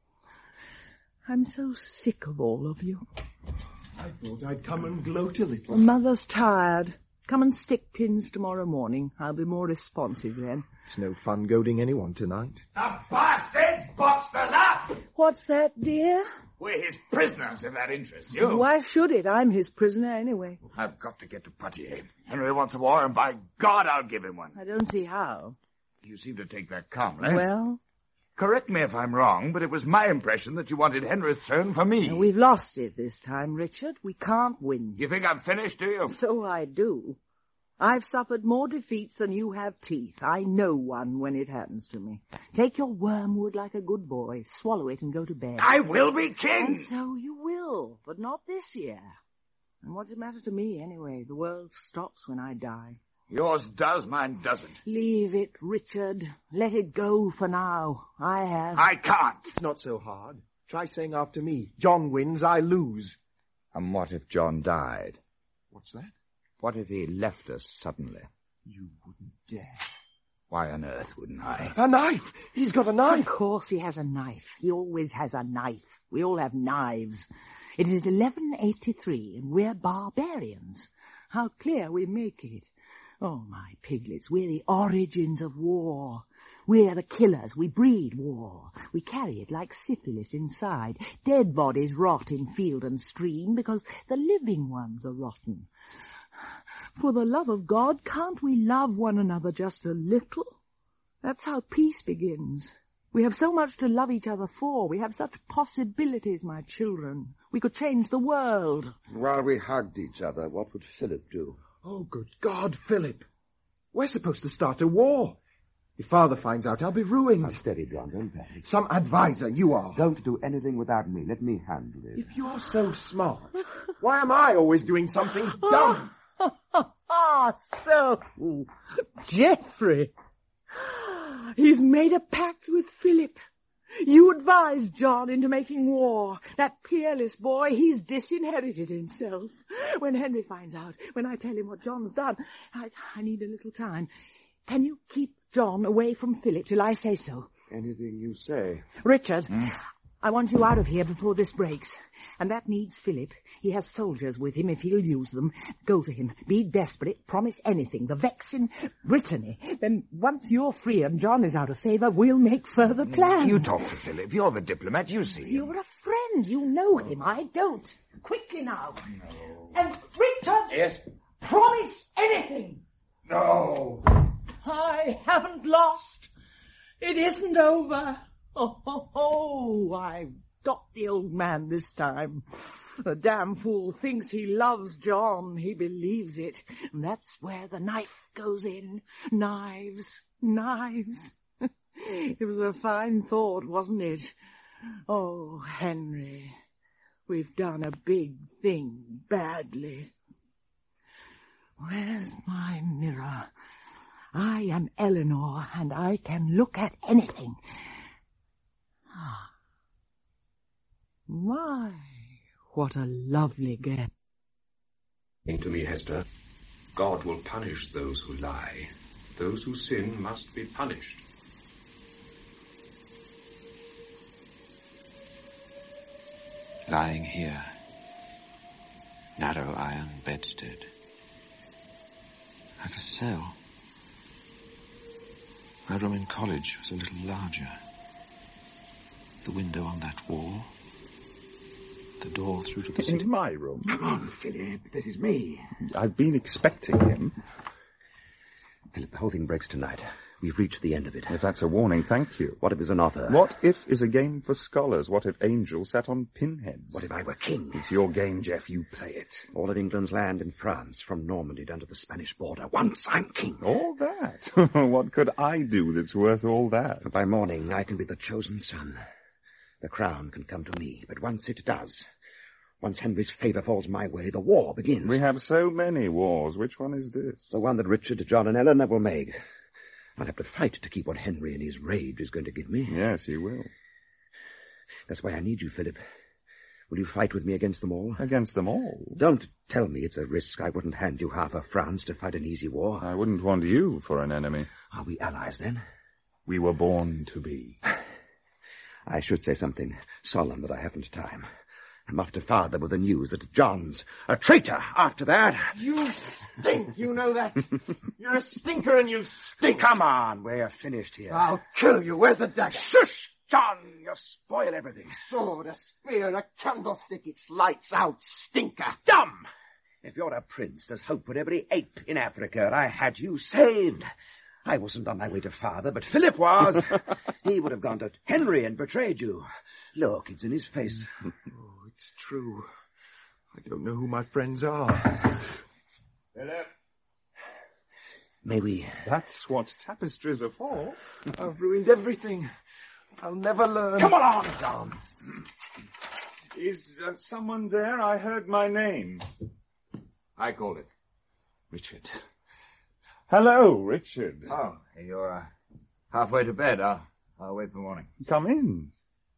I'm so sick of all of you. I thought I'd come and gloat a little. Mother's tired. Come and stick pins tomorrow morning. I'll be more responsive then. It's no fun goading anyone tonight. The bastards boxed us up! What's that, dear? We're his prisoners, if that interests you. Why should it? I'm his prisoner anyway. I've got to get to Poitiers. Henry wants a war, and by God, I'll give him one. I don't see how. You seem to take that calmly. Well? Correct me if I'm wrong, but it was my impression that you wanted Henry's throne for me. We've lost it this time, Richard. We can't win. You think I'm finished, do you? So I do. I've suffered more defeats than you have teeth. I know one when it happens to me. Take your wormwood like a good boy, swallow it and go to bed. I will be king! And so you will, but not this year. And what's it matter to me, anyway? The world stops when I die. Yours does, mine doesn't. Leave it, Richard. Let it go for now. I have. I can't. It's not so hard. Try saying after me, John wins, I lose. And what if John died? What's that? What if he left us suddenly? You wouldn't dare. Why on earth wouldn't I? A knife! He's got a knife! Of course he has a knife. He always has a knife. We all have knives. It is eleven eighty-three, and we're barbarians. How clear we make it. Oh, my piglets, we're the origins of war. We're the killers. We breed war. We carry it like syphilis inside. Dead bodies rot in field and stream because the living ones are rotten. For the love of God, can't we love one another just a little? That's how peace begins. We have so much to love each other for. We have such possibilities, my children. We could change the world. While we hugged each other, what would Philip do? Oh, good God, Philip. We're supposed to start a war. If Father finds out, I'll be ruined. Now, steady, John, don't panic. Some advisor, you are. Don't do anything without me. Let me handle it. If you're so smart, why am I always doing something dumb? Ah, so, Geoffrey. He's made a pact with Philip. You advised John into making war. That peerless boy, he's disinherited himself. When Henry finds out, when I tell him what John's done, I, I need a little time. Can you keep John away from Philip till I say so? Anything you say. Richard, Hmm? I want you out of here before this breaks. And that needs Philip. He has soldiers with him if he'll use them. Go to him. Be desperate. Promise anything. The Vexin, Brittany. Then once you're free and John is out of favour, we'll make further plans. You talk to Philip. You're the diplomat. You see him. You're a friend. You know him. I don't. Quickly now. No. And Richard. Yes? Promise anything. No. I haven't lost. It isn't over. Oh, oh, oh, I've got the old man this time. The damn fool thinks he loves John. He believes it. And that's where the knife goes in. Knives, knives. It was a fine thought, wasn't it? Oh, Henry, we've done a big thing badly. Where's my mirror? I am Eleanor, and I can look at anything. Ah, my, what a lovely girl. Listen to me, Hester. God will punish those who lie. Those who sin must be punished. Lying here, narrow iron bedstead, like a cell. My room in college was a little larger. The window on that wall, the door through to the Into my room. Come on, Philip. This is me. I've been expecting him. Philip, the whole thing breaks tonight. We've reached the end of it. If that's a warning, thank you. What if it's an offer? What if is a game for scholars? What if angels sat on pinheads? What if I were king? It's your game, Jeff. You play it. All of England's land in France, from Normandy down to the Spanish border. Once I'm king. All that? What could I do that's worth all that? By morning, I can be the chosen son. The crown can come to me, but once it does, once Henry's favour falls my way, the war begins. We have so many wars. Which one is this? The one that Richard, John and Eleanor will make. I'll have to fight to keep what Henry in his rage is going to give me. Yes, he will. That's why I need you, Philip. Will you fight with me against them all? Against them all? Don't tell me it's a risk. I wouldn't hand you half of France to fight an easy war. I wouldn't want you for an enemy. Are we allies, then? We were born to be. I should say something solemn, but I haven't time. I'm off to Father with the news that John's a traitor after that. You stink, you know that. You're a stinker and you stink. Come on, we're finished here. I'll kill you. Where's the dagger? Shush, John, you spoil everything. A sword, a spear, a candlestick. It's lights out, stinker. Dumb! If you're a prince, there's hope for every ape in Africa. I had you saved. I wasn't on my way to Father, but Philip was. He would have gone to Henry and betrayed you. Look, it's in his face. Oh, it's true. I don't know who my friends are. Philip. May we... That's what tapestries are for. I've ruined everything. I'll never learn. Come on, John. Is uh, someone there? I heard my name. I called it. Richard. Hello, Richard. Oh, you're uh, halfway to bed. I'll, I'll wait for morning. Come in.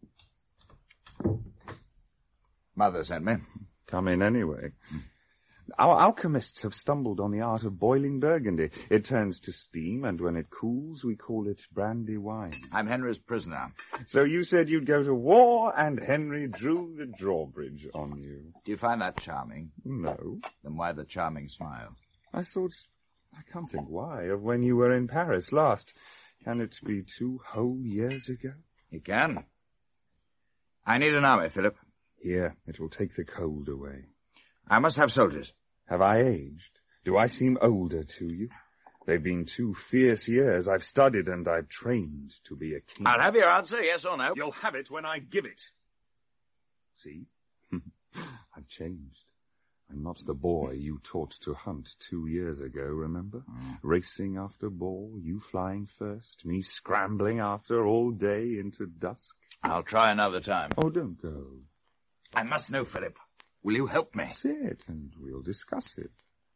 Mother sent me. Come in anyway. Our alchemists have stumbled on the art of boiling burgundy. It turns to steam, and when it cools, we call it brandy wine. I'm Henry's prisoner. So you said you'd go to war, and Henry drew the drawbridge on you. Do you find that charming? No. Then why the charming smile? I thought... I can't think why, of when you were in Paris last. Can it be two whole years ago? It can. I need an army, Philip. Here, it will take the cold away. I must have soldiers. Have I aged? Do I seem older to you? They've been two fierce years. I've studied and I've trained to be a king. I'll have your answer, yes or no. You'll have it when I give it. See? I've changed. I'm not the boy you taught to hunt two years ago, remember? Mm. Racing after boar, you flying first, me scrambling after all day into dusk. I'll try another time. Oh, don't go. I must know, Philip. Will you help me? Sit and we'll discuss it.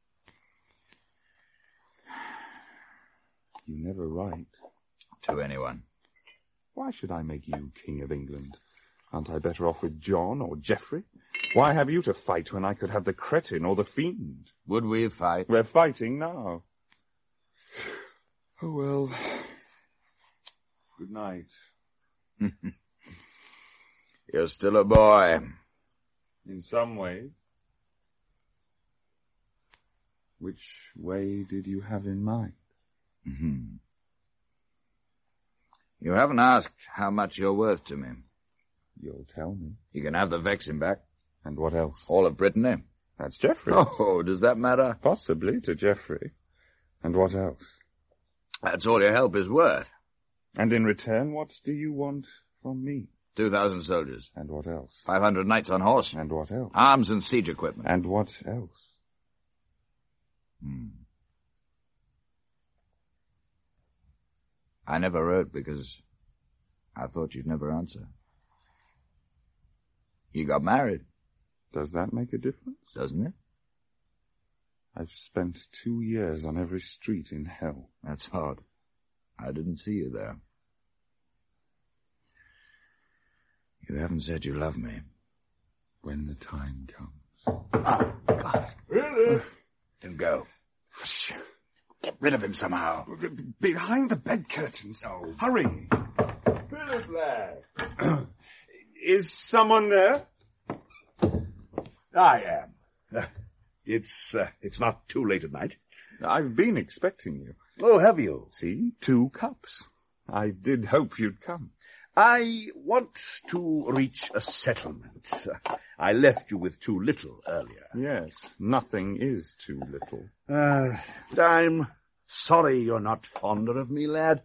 You never write. To anyone. Why should I make you King of England? Aren't I better off with John or Geoffrey? Why have you to fight when I could have the cretin or the fiend? Would we fight? We're fighting now. Oh, well. Good night. You're still a boy. In some ways. Which way did you have in mind? Mm-hmm. You haven't asked how much you're worth to me. You'll tell me. You can have the Vexin back. And what else? All of Brittany. That's Geoffrey. Oh, does that matter? Possibly to Geoffrey. And what else? That's all your help is worth. And in return, what do you want from me? Two thousand soldiers. And what else? Five hundred knights on horse. And what else? Arms and siege equipment. And what else? Hmm. I never wrote because I thought you'd never answer. You got married. Does that make a difference? Doesn't it? I've spent two years on every street in hell. That's odd. I didn't see you there. You haven't said you love me. When the time comes. Oh, God. Really? Then go. Hush. Get rid of him somehow. Behind the bed curtains. Oh. Hurry. Philip, lad. Is someone there? I am. It's, uh, it's not too late at night. I've been expecting you. Oh, have you? See, two cups. I did hope you'd come. I want to reach a settlement. I left you with too little earlier. Yes, nothing is too little. Uh, I'm sorry you're not fonder of me, lad.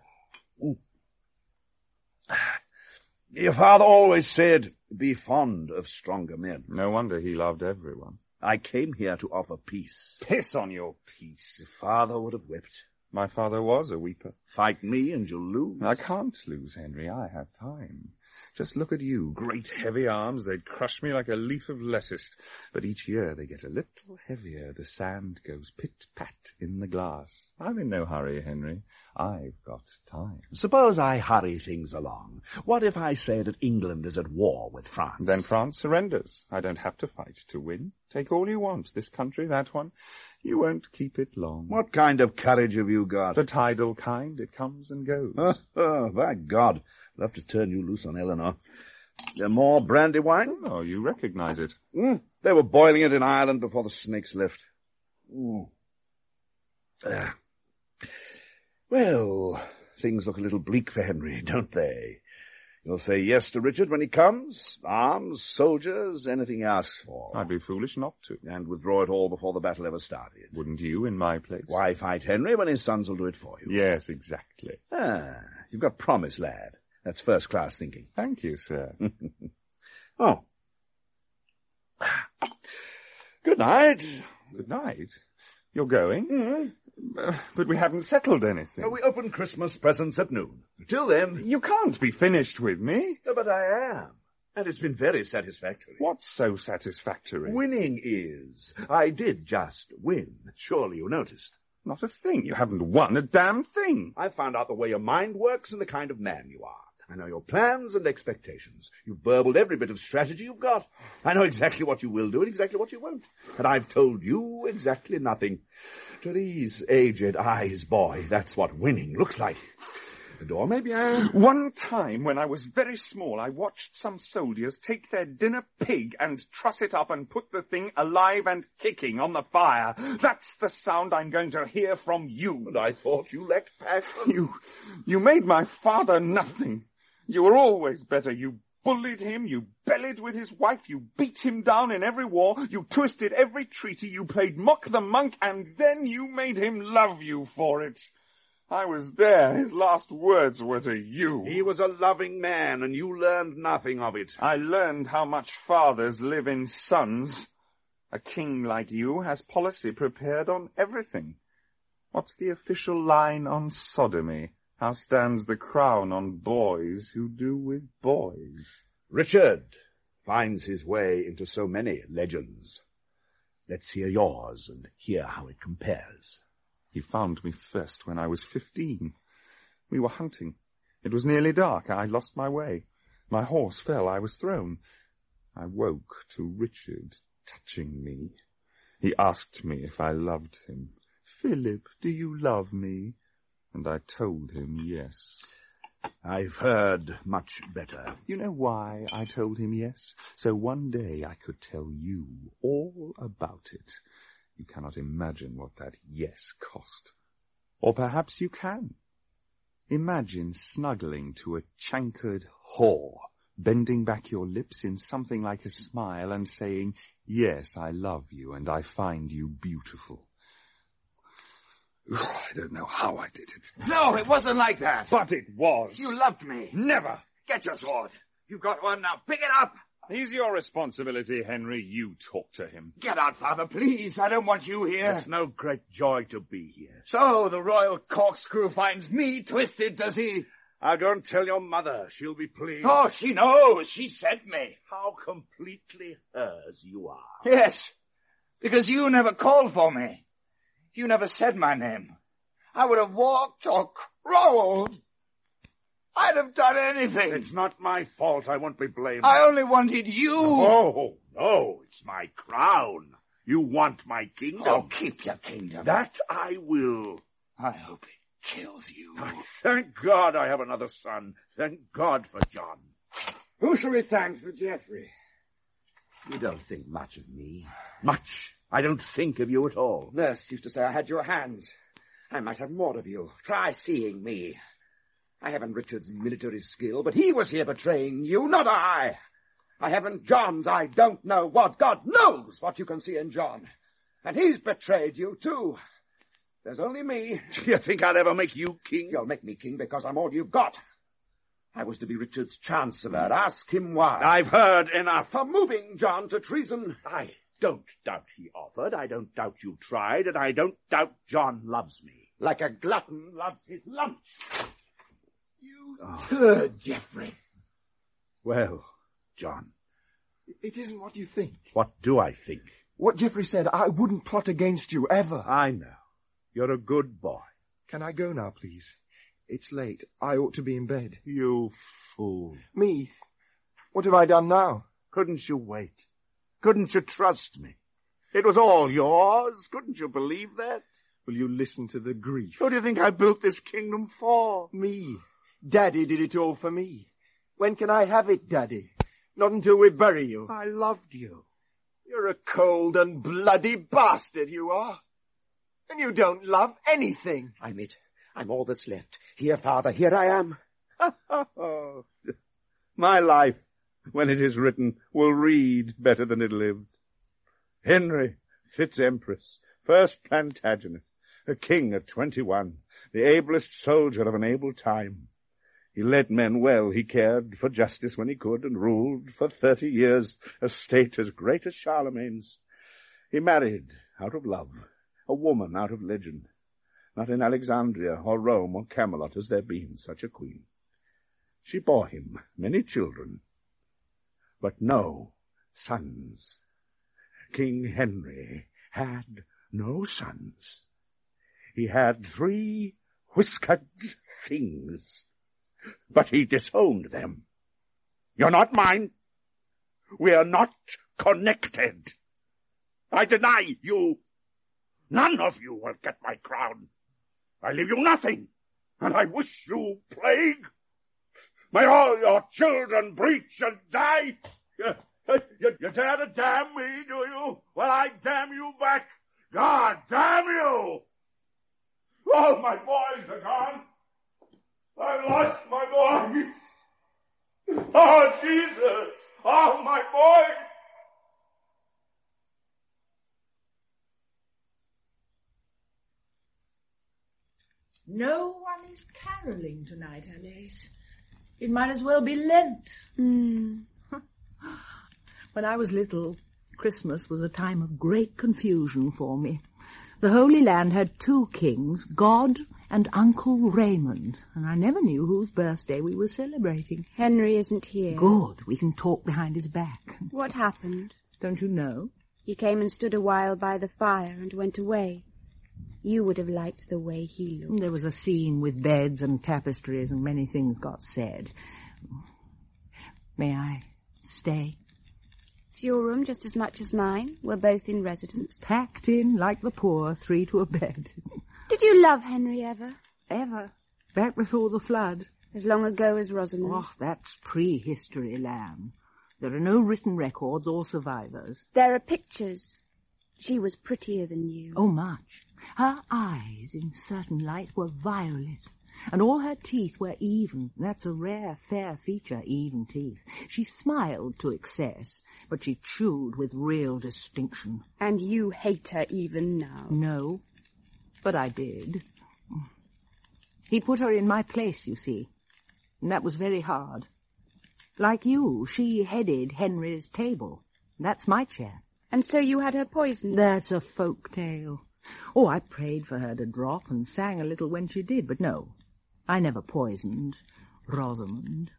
Your father always said, be fond of stronger men. No wonder he loved everyone. I came here to offer peace. Piss on your peace. Your father would have wept. My father was a weeper. Fight me and you'll lose. I can't lose, Henry. I have time. Just look at you. Great heavy arms. They'd crush me like a leaf of lettuce. But each year they get a little heavier. The sand goes pit-pat in the glass. I'm in no hurry, Henry. I've got time. Suppose I hurry things along. What if I say that England is at war with France? Then France surrenders. I don't have to fight to win. Take all you want. This country, that one. You won't keep it long. What kind of courage have you got? The tidal kind. It comes and goes. Oh, oh by God. I'll have to turn you loose on Eleanor. There more brandy wine? Oh, you recognize it. Mm, they were boiling it in Ireland before the snakes left. Mm. Ah. Well, things look a little bleak for Henry, don't they? You'll say yes to Richard when he comes. Arms, soldiers, anything he asks for. I'd be foolish not to. And withdraw it all before the battle ever started. Wouldn't you in my place? Why fight Henry when his sons will do it for you? Yes, exactly. Ah, you've got promise, lad. That's first-class thinking. Thank you, sir. Oh. Good night. Good night. You're going? Mm-hmm. Uh, but we haven't settled anything. Uh, we open Christmas presents at noon. Till then... You can't be finished with me. No, but I am. And it's been very satisfactory. What's so satisfactory? Winning is. I did just win. Surely you noticed. Not a thing. You haven't won a damn thing. I found out the way your mind works and the kind of man you are. I know your plans and expectations. You've burbled every bit of strategy you've got. I know exactly what you will do and exactly what you won't. And I've told you exactly nothing. To these aged eyes, boy, that's what winning looks like. The door, maybe I... One time when I was very small, I watched some soldiers take their dinner pig and truss it up and put the thing alive and kicking on the fire. That's the sound I'm going to hear from you. And I thought you lacked passion. You, you made my father nothing. You were always better, you bullied him, you bellied with his wife, you beat him down in every war, you twisted every treaty, you played mock the monk, and then you made him love you for it. I was there. His last words were to you. He was a loving man, and you learned nothing of it. I learned how much fathers live in sons. A king like you has policy prepared on everything. What's the official line on sodomy? How stands the crown on boys who do with boys? Richard finds his way into so many legends. Let's hear yours and hear how it compares. He found me first when I was fifteen. We were hunting. It was nearly dark. I lost my way. My horse fell. I was thrown. I woke to Richard touching me. He asked me if I loved him. "Philip, do you love me?" And I told him yes. I've heard much better. You know why I told him yes? So one day I could tell you all about it. You cannot imagine what that yes cost. Or perhaps you can. Imagine snuggling to a cankered whore, bending back your lips in something like a smile and saying, "Yes, I love you and I find you beautiful." I don't know how I did it. No, it wasn't like that. But it was. You loved me. Never. Get your sword. You've got one now. Pick it up. He's your responsibility, Henry. You talk to him. Get out, Father, please. I don't want you here. It's no great joy to be here. So the royal corkscrew finds me twisted, does he? I'll go and tell your mother. She'll be pleased. Oh, she knows. She sent me. How completely hers you are. Yes, because you never called for me. You never said my name. I would have walked or crawled. I'd have done anything. It's not my fault. I won't be blamed. I only wanted you. No, no, it's my crown. You want my kingdom. Oh, keep your kingdom. That I will. I hope it kills you. Thank God I have another son. Thank God for John. Who shall we thank for Geoffrey? You don't think much of me. Much? I don't think of you at all. Nurse used to say I had your hands. I might have more of you. Try seeing me. I haven't Richard's military skill, but he was here betraying you, not I. I haven't John's. I don't know what. God knows what you can see in John. And he's betrayed you, too. There's only me. Do you think I'll ever make you king? You'll make me king because I'm all you've got. I was to be Richard's chancellor. Ask him why. I've heard enough. For moving John to treason. I don't doubt he offered. I don't doubt you tried. And I don't doubt John loves me. Like a glutton loves his lunch. You oh. turd, Geoffrey. Well, John. It isn't what you think. What do I think? What Geoffrey said, I wouldn't plot against you, ever. I know. You're a good boy. Can I go now, please? It's late. I ought to be in bed. You fool. Me? What have I done now? Couldn't you wait? Couldn't you trust me? It was all yours. Couldn't you believe that? Will you listen to the grief? Who do you think I built this kingdom for? Me. Daddy did it all for me. When can I have it, Daddy? Not until we bury you. I loved you. You're a cold and bloody bastard, you are. And you don't love anything. I'm it. I'm all that's left. Here, Father, here I am. My life, when it is written, will read better than it lived. Henry, Fitz-Empress, first Plantagenet, a king at twenty-one, the ablest soldier of an able time. He led men well, he cared for justice when he could, and ruled for thirty years a state as great as Charlemagne's. He married out of love, a woman out of legend. Not in Alexandria or Rome or Camelot has there been such a queen. She bore him many children, but no sons. King Henry had no sons. He had three whiskered things, but he disowned them. You're not mine. We're not connected. I deny you. None of you will get my crown. I leave you nothing, and I wish you plague. May all your children breach and die. You, you, you dare to damn me, do you? Well, I damn you back. God damn you! All my boys are gone. I've lost my boys. Oh, Jesus! Oh, my boy! No one is carolling tonight, Alice. It might as well be Lent. Mm. When I was little, Christmas was a time of great confusion for me. The Holy Land had two kings, God and Uncle Raymond, and I never knew whose birthday we were celebrating. Henry isn't here. Good, we can talk behind his back. What happened? Don't you know? He came and stood a while by the fire and went away. You would have liked the way he looked. There was a scene with beds and tapestries and many things got said. May I stay? It's your room just as much as mine. We're both in residence. Packed in like the poor, three to a bed. Did you love Henry ever? Ever. Back before the flood. As long ago as Rosamond? Oh, that's prehistory, Lamb. There are no written records or survivors. There are pictures. She was prettier than you. Oh, much. Her eyes, in certain light, were violet, and all her teeth were even. That's a rare, fair feature, even teeth. She smiled to excess, but she chewed with real distinction. And you hate her even now? No, but I did. He put her in my place, you see, and that was very hard. Like you, she headed Henry's table. That's my chair. And so you had her poisoned? That's a folk tale. Oh, I prayed for her to drop and sang a little when she did, but no, I never poisoned Rosamond.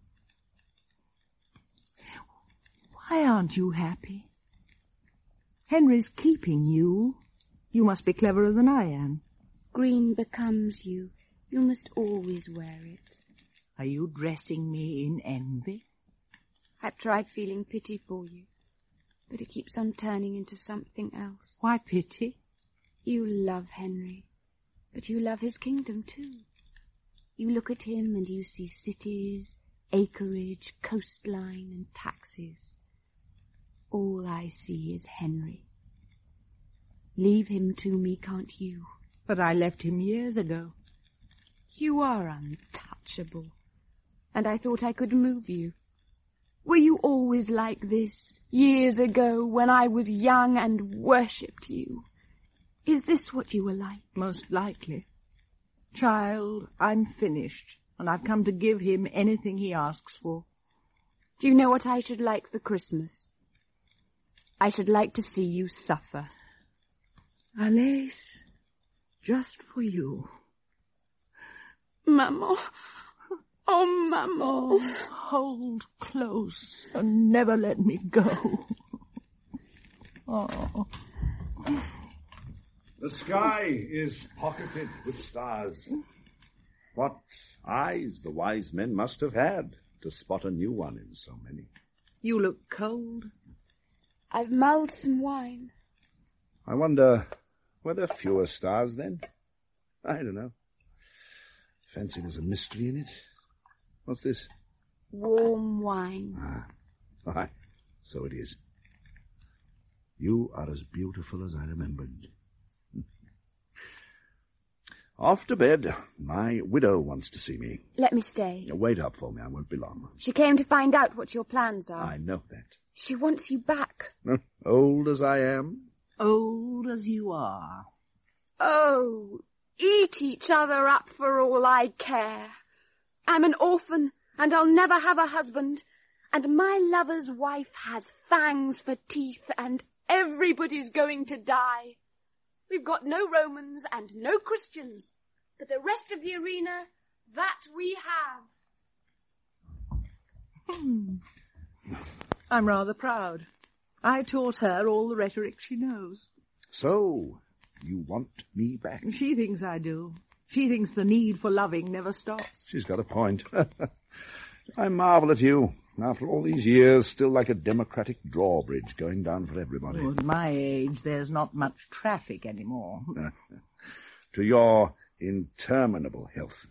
Why aren't you happy? Henry's keeping you. You must be cleverer than I am. Green becomes you. You must always wear it. Are you dressing me in envy? I've tried feeling pity for you, but it keeps on turning into something else. Why pity? You love Henry, but you love his kingdom too. You look at him and you see cities, acreage, coastline and taxes. All I see is Henry. Leave him to me, can't you? But I left him years ago. You are untouchable, and I thought I could move you. Were you always like this, years ago, when I was young and worshipped you? Is this what you were like? Most likely. Child, I'm finished, and I've come to give him anything he asks for. Do you know what I should like for Christmas? I should like to see you suffer. Alice, just for you. Maman. Oh, Maman. Oh, hold close and never let me go. Oh. The sky is pocketed with stars. What eyes the wise men must have had to spot a new one in so many. You look cold. I've mulled some wine. I wonder, were there fewer stars then? I don't know. Fancy there's a mystery in it. What's this? Warm wine. Ah, aye, so it is. You are as beautiful as I remembered. Off to bed. My widow wants to see me. Let me stay. Wait up for me. I won't be long. She came to find out what your plans are. I know that. She wants you back. Old as I am? Old as you are. Oh, eat each other up for all I care. I'm an orphan, and I'll never have a husband. And my lover's wife has fangs for teeth, and everybody's going to die. We've got no Romans and no Christians, but the rest of the arena, that we have. Hmm. I'm rather proud. I taught her all the rhetoric she knows. So, you want me back? She thinks I do. She thinks the need for loving never stops. She's got a point. I marvel at you. After all these years, still like a democratic drawbridge going down for everybody. Oh, at my age, there's not much traffic anymore. To your interminable health.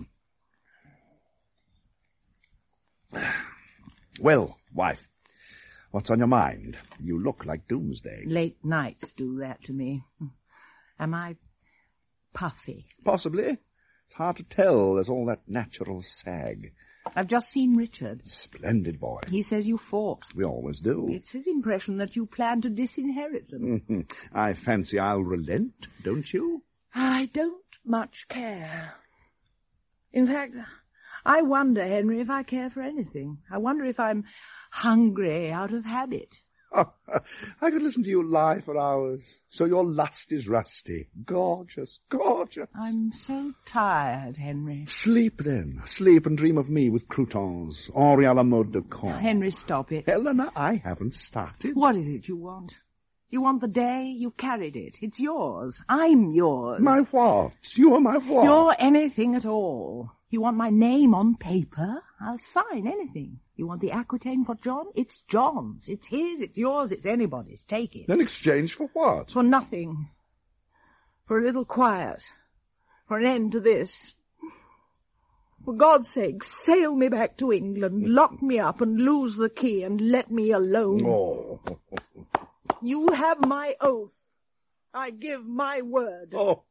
Well, wife, what's on your mind? You look like doomsday. Late nights do that to me. Am I puffy? Possibly. It's hard to tell. There's all that natural sag. I've just seen Richard. Splendid boy. He says you fought. We always do. It's his impression that you plan to disinherit them. Mm-hmm. I fancy I'll relent, don't you? I don't much care. In fact, I wonder, Henry, if I care for anything. I wonder if I'm hungry out of habit. Oh, I could listen to you lie for hours. So your lust is rusty. Gorgeous, gorgeous. I'm so tired, Henry. Sleep, then. Sleep and dream of me with croutons. Henri à la mode de Caen. Henry, stop it. Helena, I haven't started. What is it you want? You want the day? You've carried it. It's yours. I'm yours. My what? You are my what? You're anything at all. You want my name on paper? I'll sign anything. You want the Aquitaine for John? It's John's. It's his, it's yours, it's anybody's. Take it. In exchange for what? For nothing. For a little quiet. For an end to this. For God's sake, sail me back to England, lock me up and lose the key and let me alone. Oh. You have my oath. I give my word. Oh.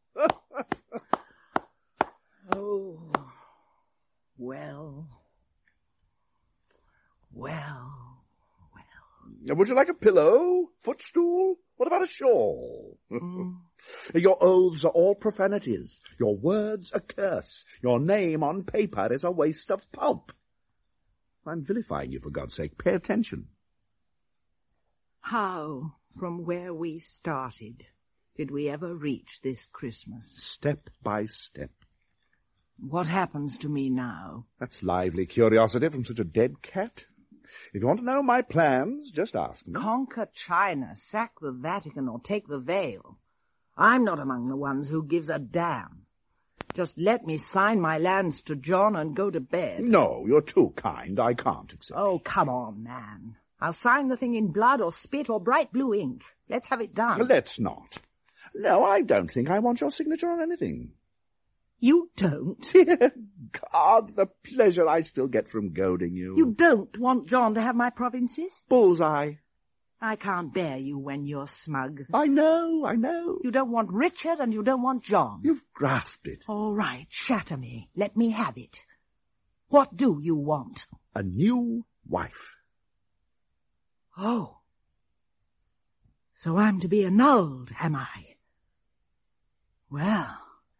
Oh. Well. Well, well. Would you like a pillow? Footstool? What about a shawl? Mm. Your oaths are all profanities. Your words a curse. Your name on paper is a waste of pulp. I'm vilifying you, for God's sake. Pay attention. How, from where we started, did we ever reach this Christmas? Step by step. What happens to me now? That's lively curiosity from such a dead cat. If you want to know my plans, just ask me. Conquer China, sack the Vatican, or take the veil. I'm not among the ones who gives a damn. Just let me sign my lands to John and go to bed. No, you're too kind. I can't accept. Oh, come on, man. I'll sign the thing in blood or spit or bright blue ink. Let's have it done. Let's not. No, I don't think I want your signature on anything. You don't? God, the pleasure I still get from goading you. You don't want John to have my provinces? Bullseye. I can't bear you when you're smug. I know, I know. You don't want Richard and you don't want John. You've grasped it. All right, shatter me. Let me have it. What do you want? A new wife. Oh. So I'm to be annulled, am I? Well...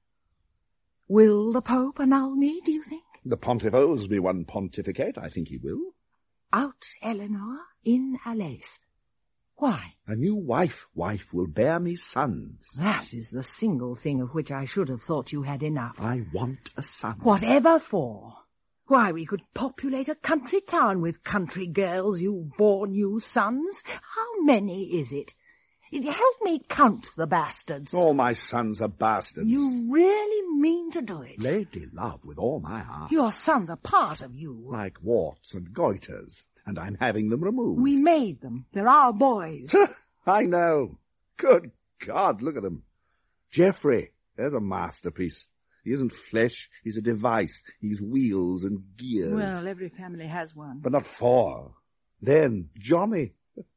Will the Pope annul me, do you think? The Pontiff owes me one pontificate. I think he will. Out, Eleanor, in Alais. Why? A new wife, wife, will bear me sons. That is the single thing of which I should have thought you had enough. I want a son. Whatever for? Why, we could populate a country town with country girls, you born you sons. How many is it? Help me count the bastards. All my sons are bastards. You really mean to do it? Lady love, with all my heart. Your sons are part of you. Like warts and goiters, and I'm having them removed. We made them. They're our boys. I know. Good God, look at them. Geoffrey, there's a masterpiece. He isn't flesh, he's a device. He's wheels and gears. Well, every family has one. But not four. Then, Johnny.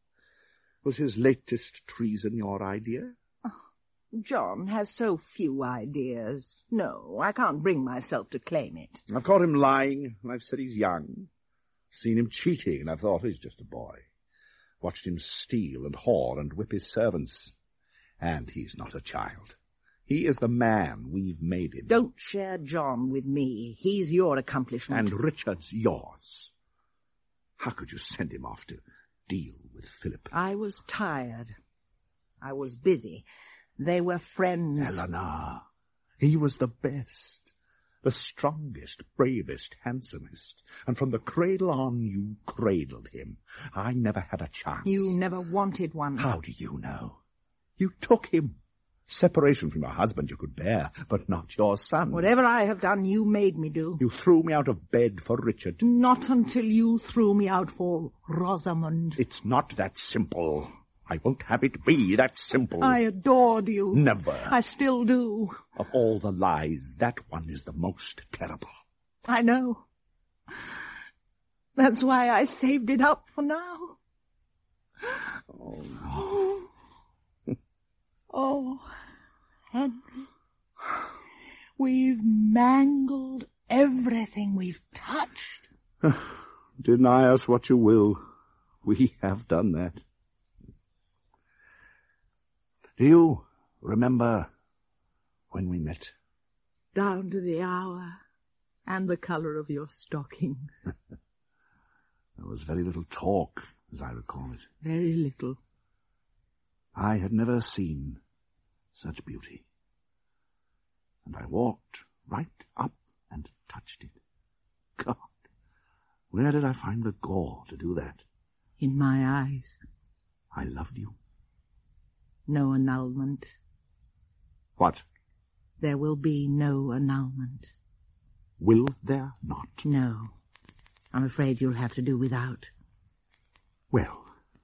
Was his latest treason your idea? Oh, John has so few ideas. No, I can't bring myself to claim it. I've caught him lying, and I've said he's young. Seen him cheating, and I've thought he's just a boy. Watched him steal and whore and whip his servants. And he's not a child. He is the man we've made him. Don't share John with me. He's your accomplishment. And Richard's yours. How could you send him off to deal with Philip? I was tired. I was busy. They were friends. Eleanor, he was the best, the strongest, bravest, handsomest. And from the cradle on, you cradled him. I never had a chance. You never wanted one. How do you know? You took him. Separation from your husband you could bear, but not your son. Whatever I have done, you made me do. You threw me out of bed for Richard. Not until you threw me out for Rosamond. It's not that simple. I won't have it be that simple. I adored you. Never. I still do. Of all the lies, that one is the most terrible. I know. That's why I saved it up for now. Oh, oh. Oh, Henry, we've mangled everything we've touched. Deny us what you will. We have done that. Do you remember when we met? Down to the hour and the colour of your stockings. There was very little talk, as I recall it. Very little. I had never seen such beauty. And I walked right up and touched it. God, where did I find the gall to do that? In my eyes. I loved you. No annulment. What? There will be no annulment. Will there not? No. I'm afraid you'll have to do without. Well,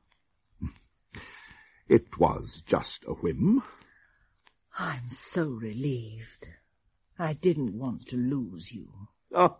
it was just a whim. I'm so relieved. I didn't want to lose you. Oh.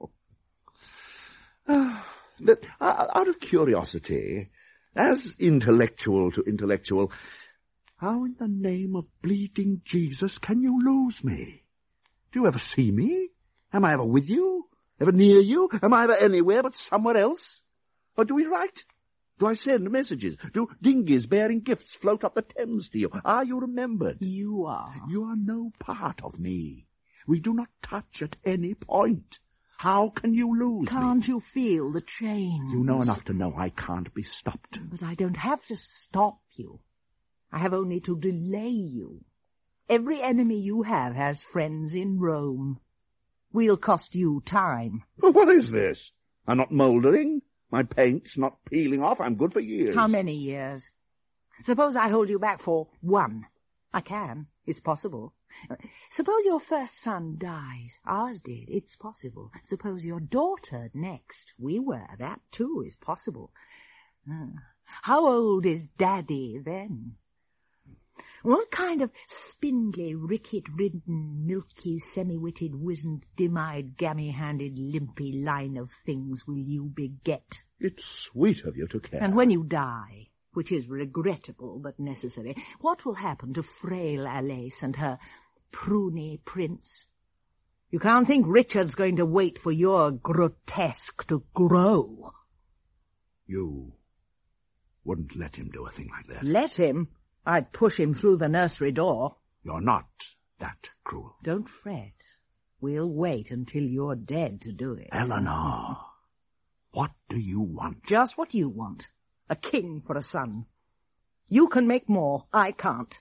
Uh, but, uh, out of curiosity, as intellectual to intellectual, how in the name of bleeding Jesus can you lose me? Do you ever see me? Am I ever with you? Ever near you? Am I ever anywhere but somewhere else? Or do we write? Do I send messages? Do dinghies bearing gifts float up the Thames to you? Are you remembered? You are. You are no part of me. We do not touch at any point. How can you lose Can't me? Can't you feel the change? You know enough to know I can't be stopped. But I don't have to stop you. I have only to delay you. Every enemy you have has friends in Rome. We'll cost you time. What is this? I'm not mouldering. My paint's not peeling off. I'm good for years. How many years? Suppose I hold you back for one. I can. It's possible. Suppose your first son dies. Ours did. It's possible. Suppose your daughter next. We were. That too is possible. Uh, how old is Daddy then? What kind of spindly, ricket-ridden, milky, semi-witted, wizened, dim-eyed, gammy-handed, limpy line of things will you beget? It's sweet of you to care. And when you die, which is regrettable but necessary, what will happen to frail Alice and her pruny prince? You can't think Richard's going to wait for your grotesque to grow. You wouldn't let him do a thing like that. Let him? I'd push him through the nursery door. You're not that cruel. Don't fret. We'll wait until you're dead to do it. Eleanor, what do you want? Just what you want. A king for a son. You can make more. I can't.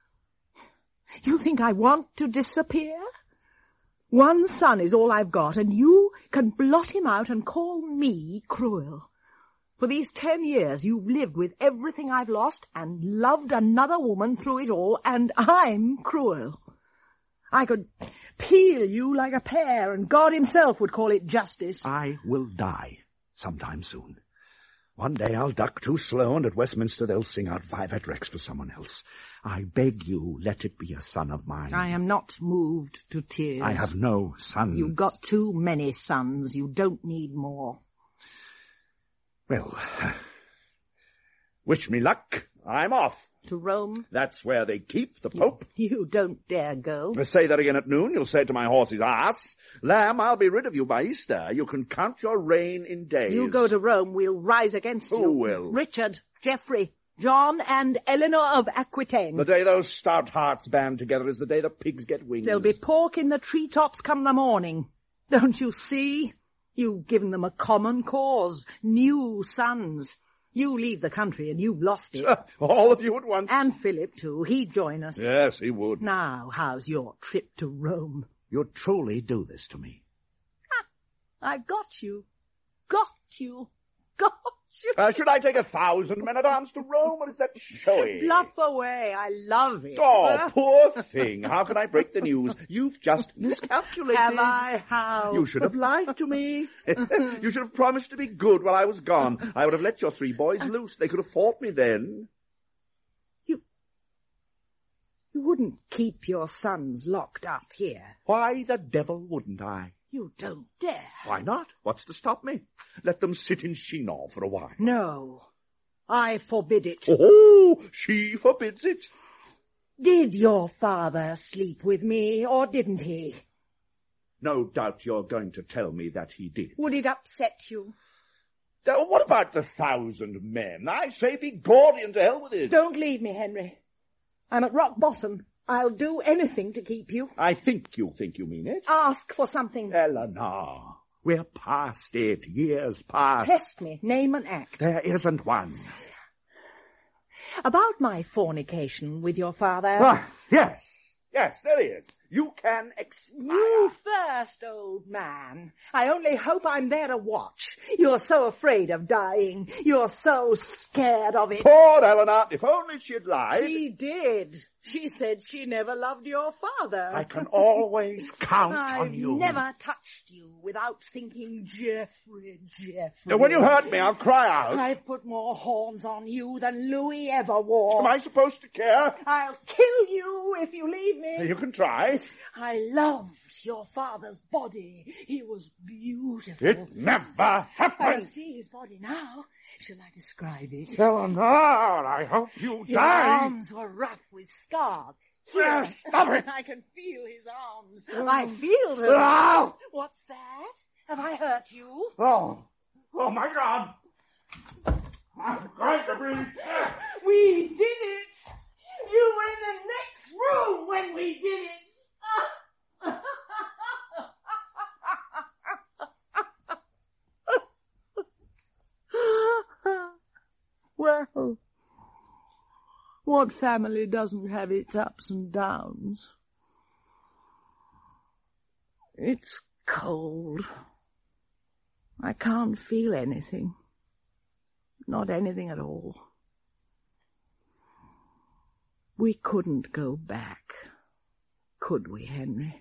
You think I want to disappear? One son is all I've got, and you can blot him out and call me cruel. For these ten years you've lived with everything I've lost and loved another woman through it all, and I'm cruel. I could peel you like a pear, and God himself would call it justice. I will die sometime soon. One day I'll duck to Sloane at Westminster. They'll sing out Vivat Rex for someone else. I beg you, let it be a son of mine. I am not moved to tears. I have no sons. You've got too many sons. You don't need more. Well, wish me luck. I'm off. To Rome? That's where they keep the Pope. You, you don't dare go. I'll say that again at noon. You'll say to my horse's ass, Lamb, I'll be rid of you by Easter. You can count your reign in days. You go to Rome, we'll rise against Who you. Who will? Richard, Geoffrey, John, and Eleanor of Aquitaine. The day those stout hearts band together is the day the pigs get wings. There'll be pork in the treetops come the morning. Don't you see? You've given them a common cause. New sons. You leave the country and you've lost it. All of you at once. And Philip, too. He'd join us. Yes, he would. Now, how's your trip to Rome? You'd truly do this to me. Ah, I've got you. Got you. Got you. Uh, should I take a thousand men-at-arms to Rome, or is that showy? Bluff away. I love it. Oh, poor thing. How can I break the news? You've just miscalculated. Have I? How? You should have lied to me. You should have promised to be good while I was gone. I would have let your three boys loose. They could have fought me then. You... You wouldn't keep your sons locked up here. Why the devil wouldn't I? You don't dare. Why not? What's to stop me? Let them sit in Chinon for a while. No. I forbid it. Oh, she forbids it. Did your father sleep with me, or didn't he? No doubt you're going to tell me that he did. Would it upset you? Uh, what about the thousand men? I say be Gordian to hell with it. Don't leave me, Henry. I'm at rock bottom. I'll do anything to keep you. I think you think you mean it. Ask for something. Eleanor, we're past it. Years past. Test me. Name an act. There isn't one. About my fornication with your father. Ah, yes. Yes, there is. You can expire. You first, old man. I only hope I'm there to watch. You're so afraid of dying. You're so scared of it. Poor Eleanor, if only she'd lied. She did. She said she never loved your father. I can always count I've on you. I've never touched you without thinking, Geoffrey, Geoffrey. Now, when you hurt me, I'll cry out. I've put more horns on you than Louis ever wore. Am I supposed to care? I'll kill you if you leave me. You can try. I loved your father's body. He was beautiful. It never happened. I see his body now. Shall I describe it? Eleanor, I hope you His die. arms were rough with scars. Here, stop it. I can feel his arms. I feel them. Oh. What's that? Have I hurt you? Oh, oh my God. I'm going to breathe. We did it. You were in the next room when we did it. Well, what family doesn't have its ups and downs? It's cold. I can't feel anything. Not anything at all. We couldn't go back, could we, Henry?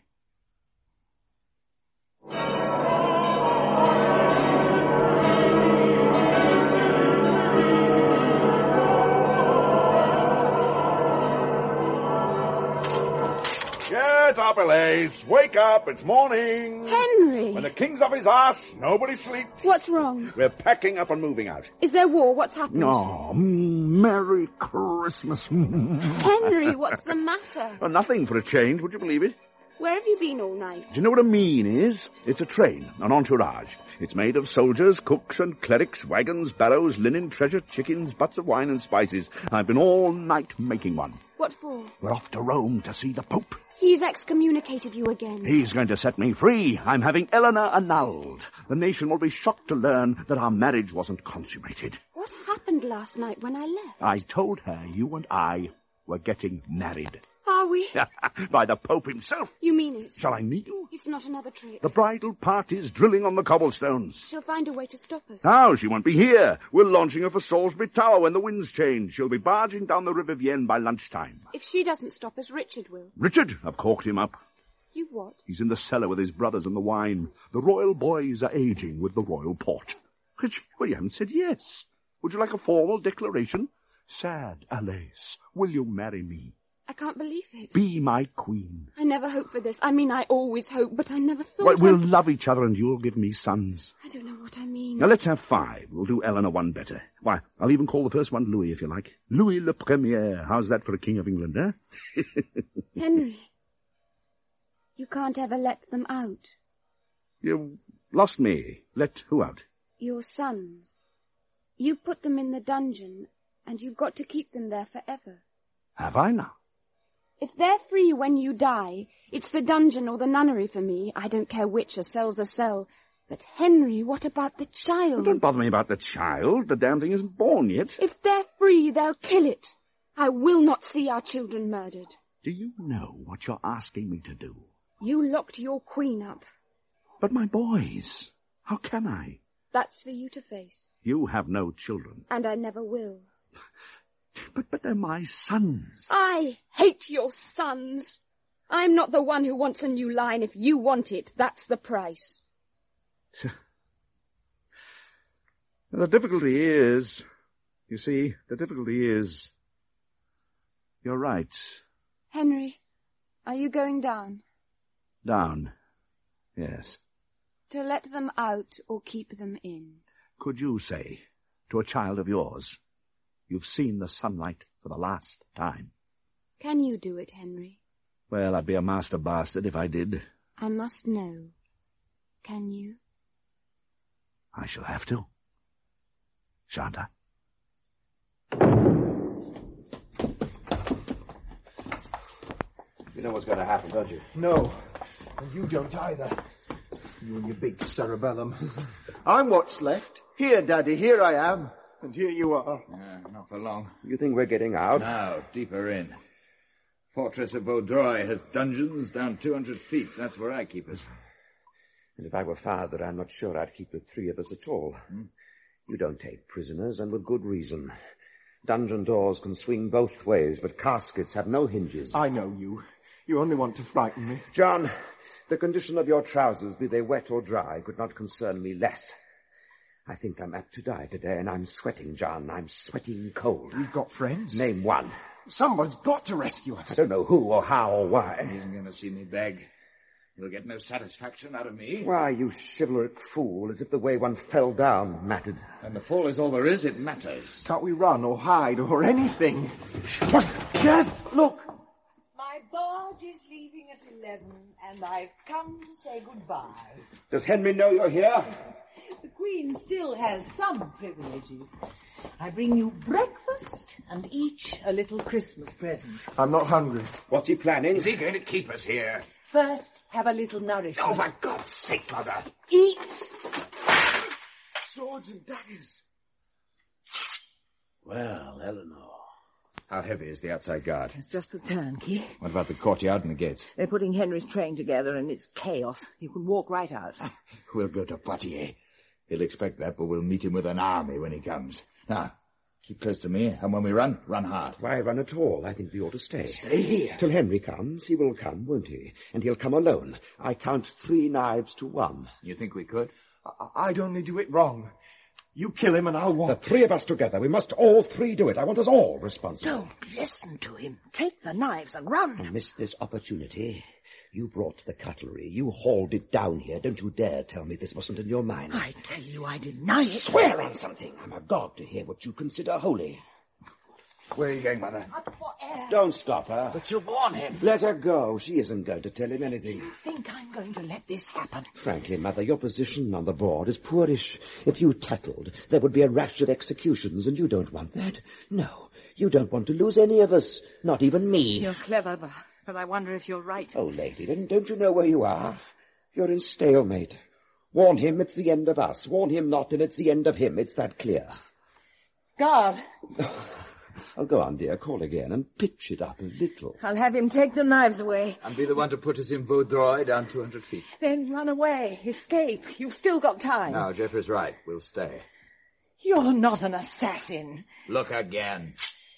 Get up, Elise. Wake up. It's morning. Henry! When the king's off his ass, nobody sleeps. What's wrong? We're packing up and moving out. Is there war? What's happened? Oh, Merry Christmas. Henry, what's the matter? Oh, nothing for a change, would you believe it? Where have you been all night? Do you know what a mean is? It's a train, an entourage. It's made of soldiers, cooks and clerics, wagons, barrows, linen, treasure, chickens, butts of wine and spices. I've been all night making one. What for? We're off to Rome to see the Pope. He's excommunicated you again. He's going to set me free. I'm having Eleanor annulled. The nation will be shocked to learn that our marriage wasn't consummated. What happened last night when I left? I told her you and I were getting married. Are we? By the Pope himself. You mean it? Shall I meet you? It's not another trick. The bridal party's drilling on the cobblestones. She'll find a way to stop us. Now she won't be here. We're launching her for Salisbury Tower when the winds change. She'll be barging down the River Vienne by lunchtime. If she doesn't stop us, Richard will. Richard, I've corked him up. You what? He's in the cellar with his brothers and the wine. The royal boys are aging with the royal port. Which, well, you haven't said yes. Would you like a formal declaration? Sad Alice, will you marry me? I can't believe it. Be my queen. I never hoped for this. I mean, I always hope, but I never thought... Well, we'll I'd... love each other and you'll give me sons. I don't know what I mean. Now, let's have five. We'll do Eleanor one better. Why, I'll even call the first one Louis, if you like. Louis le Premier. How's that for a king of England, eh? Henry, you can't ever let them out. You lost me. Let who out? Your sons. You put them in the dungeon, and you've got to keep them there forever. Have I now? If they're free when you die, it's the dungeon or the nunnery for me. I don't care which, a cell's a cell. But, Henry, what about the child? Well, don't bother me about the child. The damn thing isn't born yet. If they're free, they'll kill it. I will not see our children murdered. Do you know what you're asking me to do? You locked your queen up. But my boys, how can I? That's for you to face. You have no children. And I never will. But, but they're my sons. I hate your sons. I'm not the one who wants a new line. If you want it, that's the price. The difficulty is, you see, the difficulty is, you're right. Henry, are you going down? Down, yes. To let them out or keep them in? Could you say to a child of yours, you've seen the sunlight for the last time? Can you do it, Henry? Well, I'd be a master bastard if I did. I must know. Can you? I shall have to. Shan't I? You know what's going to happen, don't you? No. And you don't either. You and your big cerebellum. I'm what's left. Here, Daddy, here I am. And here you are. Uh, not for long. You think we're getting out? No, deeper in. Fortress of Vaudreuil has dungeons down two hundred feet. That's where I keep us. And if I were father, I'm not sure I'd keep the three of us at all. Hmm? You don't take prisoners, and with good reason. Dungeon doors can swing both ways, but caskets have no hinges. I know you. You only want to frighten me. John, the condition of your trousers, be they wet or dry, could not concern me less. I think I'm apt to die today, and I'm sweating, John. I'm sweating cold. You've got friends? Name one. Someone's got to rescue us. I don't know who or how or why. He isn't going to see me beg. He'll get no satisfaction out of me. Why, you chivalric fool, as if the way one fell down mattered. And the fall is all there is, it matters. Can't we run or hide or anything? Jeff, look! My barge is leaving at eleven, and I've come to say goodbye. Does Henry know you're here? The Queen still has some privileges. I bring you breakfast and each a little Christmas present. I'm not hungry. What's he planning? Is he going to keep us here? First, have a little nourishment. Oh, for God's sake, Mother. Eat! Swords and daggers. Well, Eleanor. How heavy is the outside guard? It's just the turnkey. What about the courtyard and the gates? They're putting Henry's train together and it's chaos. You can walk right out. We'll go to Poitiers. He'll expect that, but we'll meet him with an army when he comes. Now, keep close to me, and when we run, run hard. Why run at all? I think we ought to stay. Stay here. Till Henry comes. He will come, won't he? And he'll come alone. I count three knives to one. You think we could? I- I'd only do it wrong. You kill him and I'll walk. The three of us together. We must all three do it. I want us all responsible. Don't listen to him. Take the knives and run. I missed this opportunity. You brought the cutlery. You hauled it down here. Don't you dare tell me this wasn't in your mind. I tell you I deny it. Swear on something. I'm agog to hear what you consider holy. Where are you going, Mother? Up for air. Don't stop her. But you'll warn him. Let her go. She isn't going to tell him anything. You think I'm going to let this happen? Frankly, Mother, your position on the board is poorish. If you tattled, there would be a rash of executions, and you don't want that. No, you don't want to lose any of us, not even me. You're clever, but, but I wonder if you're right. Oh, lady, then don't you know where you are? You're in stalemate. Warn him it's the end of us. Warn him not, and it's the end of him. It's that clear. Guard. Oh, go on, dear. Call again and pitch it up a little. I'll have him take the knives away. And be the one to put us in Vaudreuil down two hundred feet. Then run away. Escape. You've still got time. No, Geoffrey's right. We'll stay. You're not an assassin. Look again.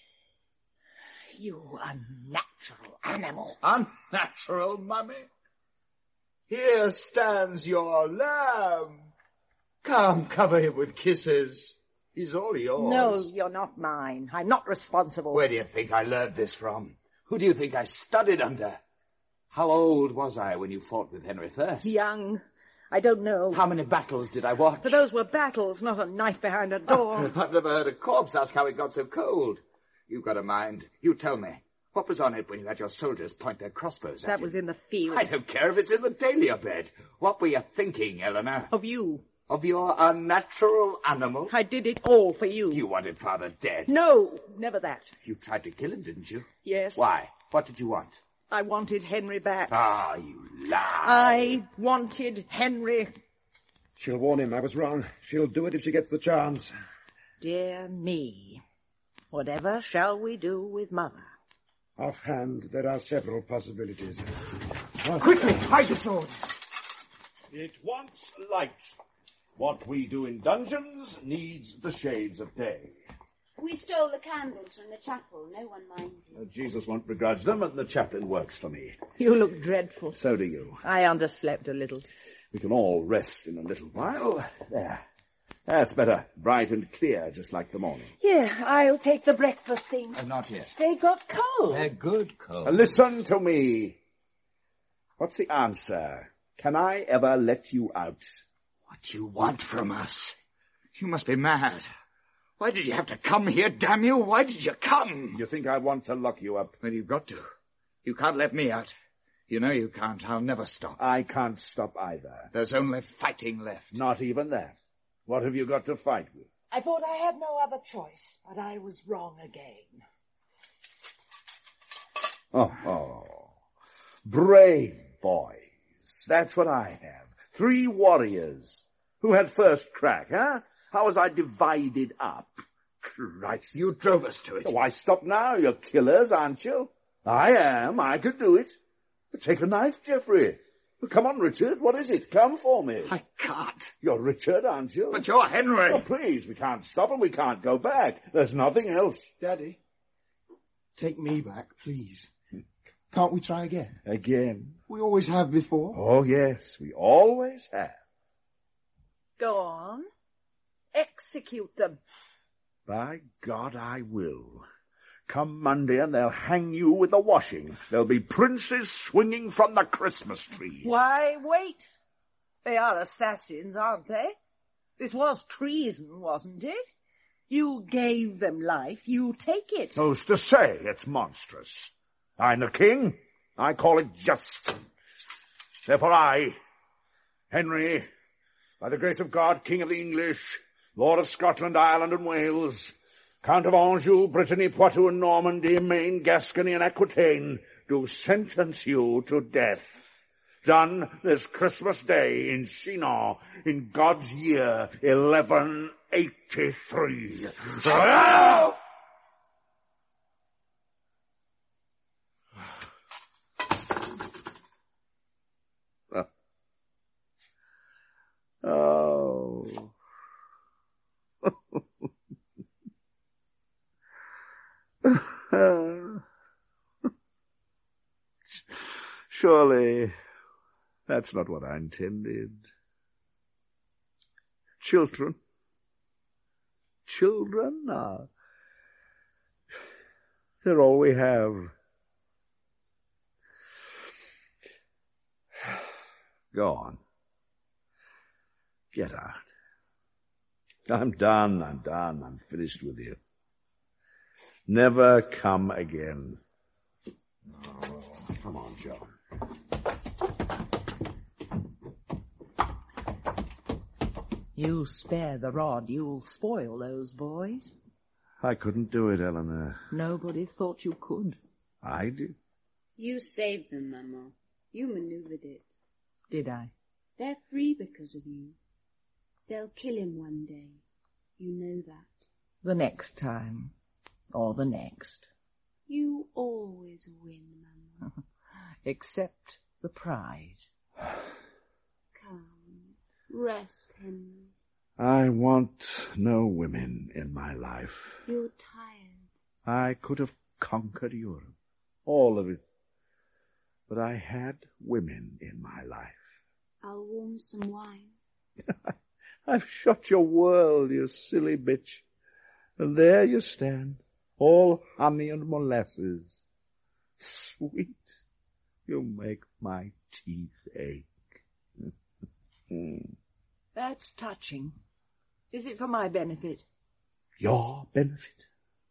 You unnatural animal. Unnatural, Mummy? Here stands your lamb. Come, cover him with kisses. He's all yours. No, you're not mine. I'm not responsible. Where do you think I learned this from? Who do you think I studied under? How old was I when you fought with Henry First? Young. I don't know. How many battles did I watch? But those were battles, not a knife behind a door. I've never heard a corpse ask how it got so cold. You've got a mind. You tell me. What was on it when you had your soldiers point their crossbows at That you? was in the field. I don't care if it's in the dahlia bed. What were you thinking, Eleanor? Of you. Of your unnatural animal? I did it all for you. You wanted Father dead. No, never that. You tried to kill him, didn't you? Yes. Why? What did you want? I wanted Henry back. Ah, you lie. I wanted Henry. She'll warn him I was wrong. She'll do it if she gets the chance. Dear me. Whatever shall we do with Mother? Offhand, there are several possibilities. Quickly, hide the swords. It wants light. What we do in dungeons needs the shades of day. We stole the candles from the chapel. No one minded. Uh, Jesus won't begrudge them, and the chaplain works for me. You look dreadful. So do you. I underslept a little. We can all rest in a little while. There. That's better. Bright and clear, just like the morning. Yeah, I'll take the breakfast things. Uh, not yet. They got cold. They're good cold. Uh, listen to me. What's the answer? Can I ever let you out? What do you want from us? You must be mad. Why did you have to come here, damn you? Why did you come? You think I want to lock you up? Well, you've got to. You can't let me out. You know you can't. I'll never stop. I can't stop either. There's only fighting left. Not even that. What have you got to fight with? I thought I had no other choice, but I was wrong again. Oh, oh. Brave boys. That's what I have. Three warriors. Who had first crack, huh? How was I divided up? Christ. You drove us to it. Why stop now? You're killers, aren't you? I am. I could do it. But take a knife, Geoffrey. Well, come on, Richard. What is it? Come for me. I can't. You're Richard, aren't you? But you're Henry. Oh, please, we can't stop and we can't go back. There's nothing else. Daddy, take me back, please. Can't we try again? Again? We always have before. Oh, yes, we always have. Go on. Execute them. By God, I will. Come Monday and they'll hang you with the washing. There'll be princes swinging from the Christmas tree. Why, wait. They are assassins, aren't they? This was treason, wasn't it? You gave them life. You take it. Who's to say it's monstrous? I'm the king. I call it just. Therefore I, Henry, by the grace of God, King of the English, Lord of Scotland, Ireland, and Wales, Count of Anjou, Brittany, Poitou, and Normandy, Maine, Gascony, and Aquitaine, do sentence you to death. Done this Christmas Day in Chinon, in God's year eleven eighty-three. Oh. Surely, that's not what I intended. Children. Children are... they're all we have. Go on. Get out. I'm done, I'm done, I'm finished with you. Never come again. Oh, come on, John. You spare the rod, you'll spoil those boys. I couldn't do it, Eleanor. Nobody thought you could. I did. You saved them, Mama. You maneuvered it. Did I? They're free because of you. They'll kill him one day. You know that. The next time. Or the next. You always win, Mama. Except the prize. Come, rest, Henry. I want no women in my life. You're tired. I could have conquered Europe. All of it. But I had women in my life. I'll warm some wine. I've shot your world, you silly bitch. And there you stand, all honey and molasses. Sweet, you make my teeth ache. That's touching. Is it for my benefit? Your benefit?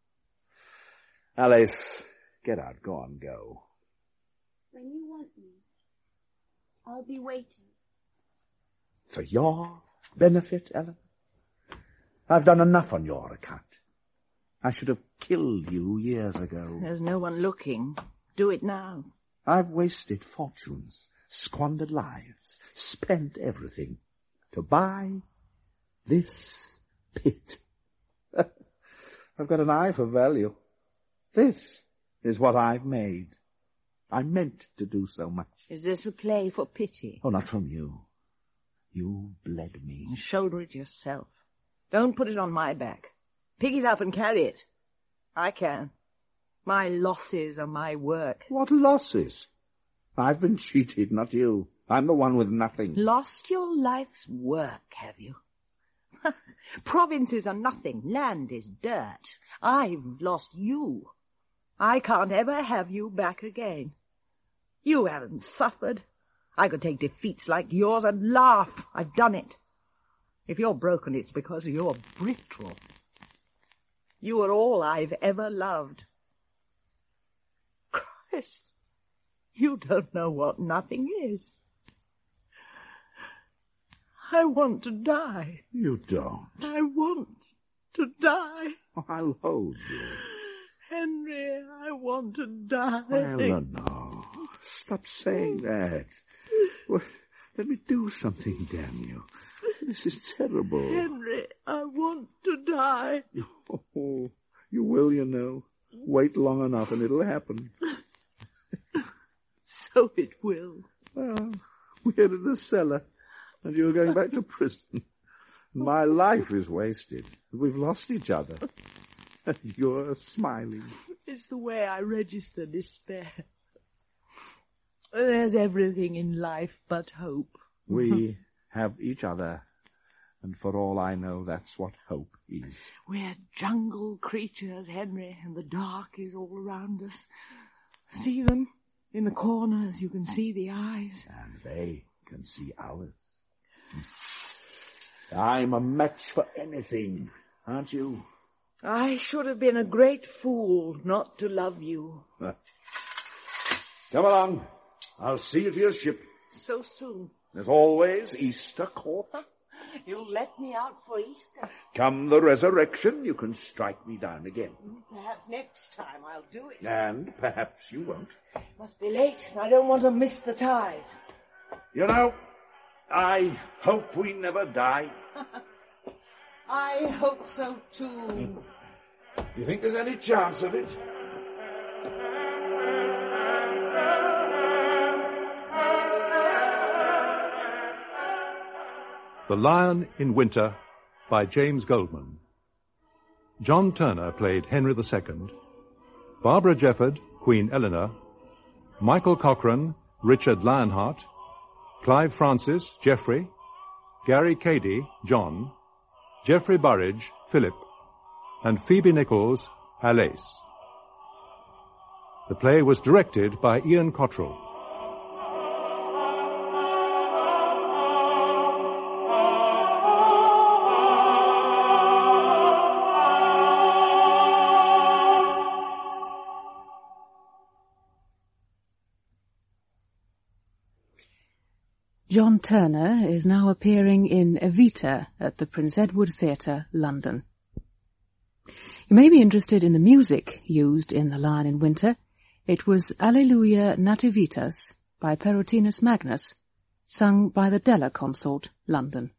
Alice, get out, go on, go. When you want me, I'll be waiting. For your benefit, Ellen? I've done enough on your account. I should have killed you years ago. There's no one looking. Do it now. I've wasted fortunes, squandered lives, spent everything to buy this pit. I've got an eye for value. This is what I've made. I meant to do so much. Is this a play for pity? Oh, not from you. You bled me. Shoulder it yourself. Don't put it on my back. Pick it up and carry it. I can. My losses are my work. What losses? I've been cheated, not you. I'm the one with nothing. Lost your life's work, have you? Provinces are nothing. Land is dirt. I've lost you. I can't ever have you back again. You haven't suffered. I could take defeats like yours and laugh. I've done it. If you're broken, it's because you're brittle. You are all I've ever loved. Christ, You don't know what nothing is. I want to die. You don't. I want to die. I'll hold you. Henry, I want to die. Eleanor, stop saying that. Well, let me do something, damn you. This is terrible. Henry, I want to die. Oh, you will, you know. Wait long enough and it'll happen. So it will. Well, we're in the cellar, and you're going back to prison. My life is wasted. We've lost each other. And you're smiling. It's the way I register despair. There's everything in life but hope. We have each other, and for all I know, that's what hope is. We're jungle creatures, Henry, and the dark is all around us. See them? In the corners you can see the eyes. And they can see ours. I'm a match for anything, aren't you? I should have been a great fool not to love you. Come along. I'll see you to your ship. So soon. There's always Easter Court. You'll let me out for Easter. Come the resurrection, you can strike me down again. Perhaps next time I'll do it. And perhaps you won't. It must be late. I don't want to miss the tide. You know, I hope we never die. I hope so too. You think there's any chance of it? The Lion in Winter by James Goldman. John Turner played Henry the Second, Barbara Jefford, Queen Eleanor, Michael Cochrane, Richard Lionheart, Clive Francis, Geoffrey, Gary Cady, John, Geoffrey Burridge, Philip, and Phoebe Nichols, Alice. The play was directed by Ian Cottrell. John Turner is now appearing in Evita at the Prince Edward Theatre, London. You may be interested in the music used in The Lion in Winter. It was Alleluia Nativitas by Perotinus Magnus, sung by the Della Consort, London.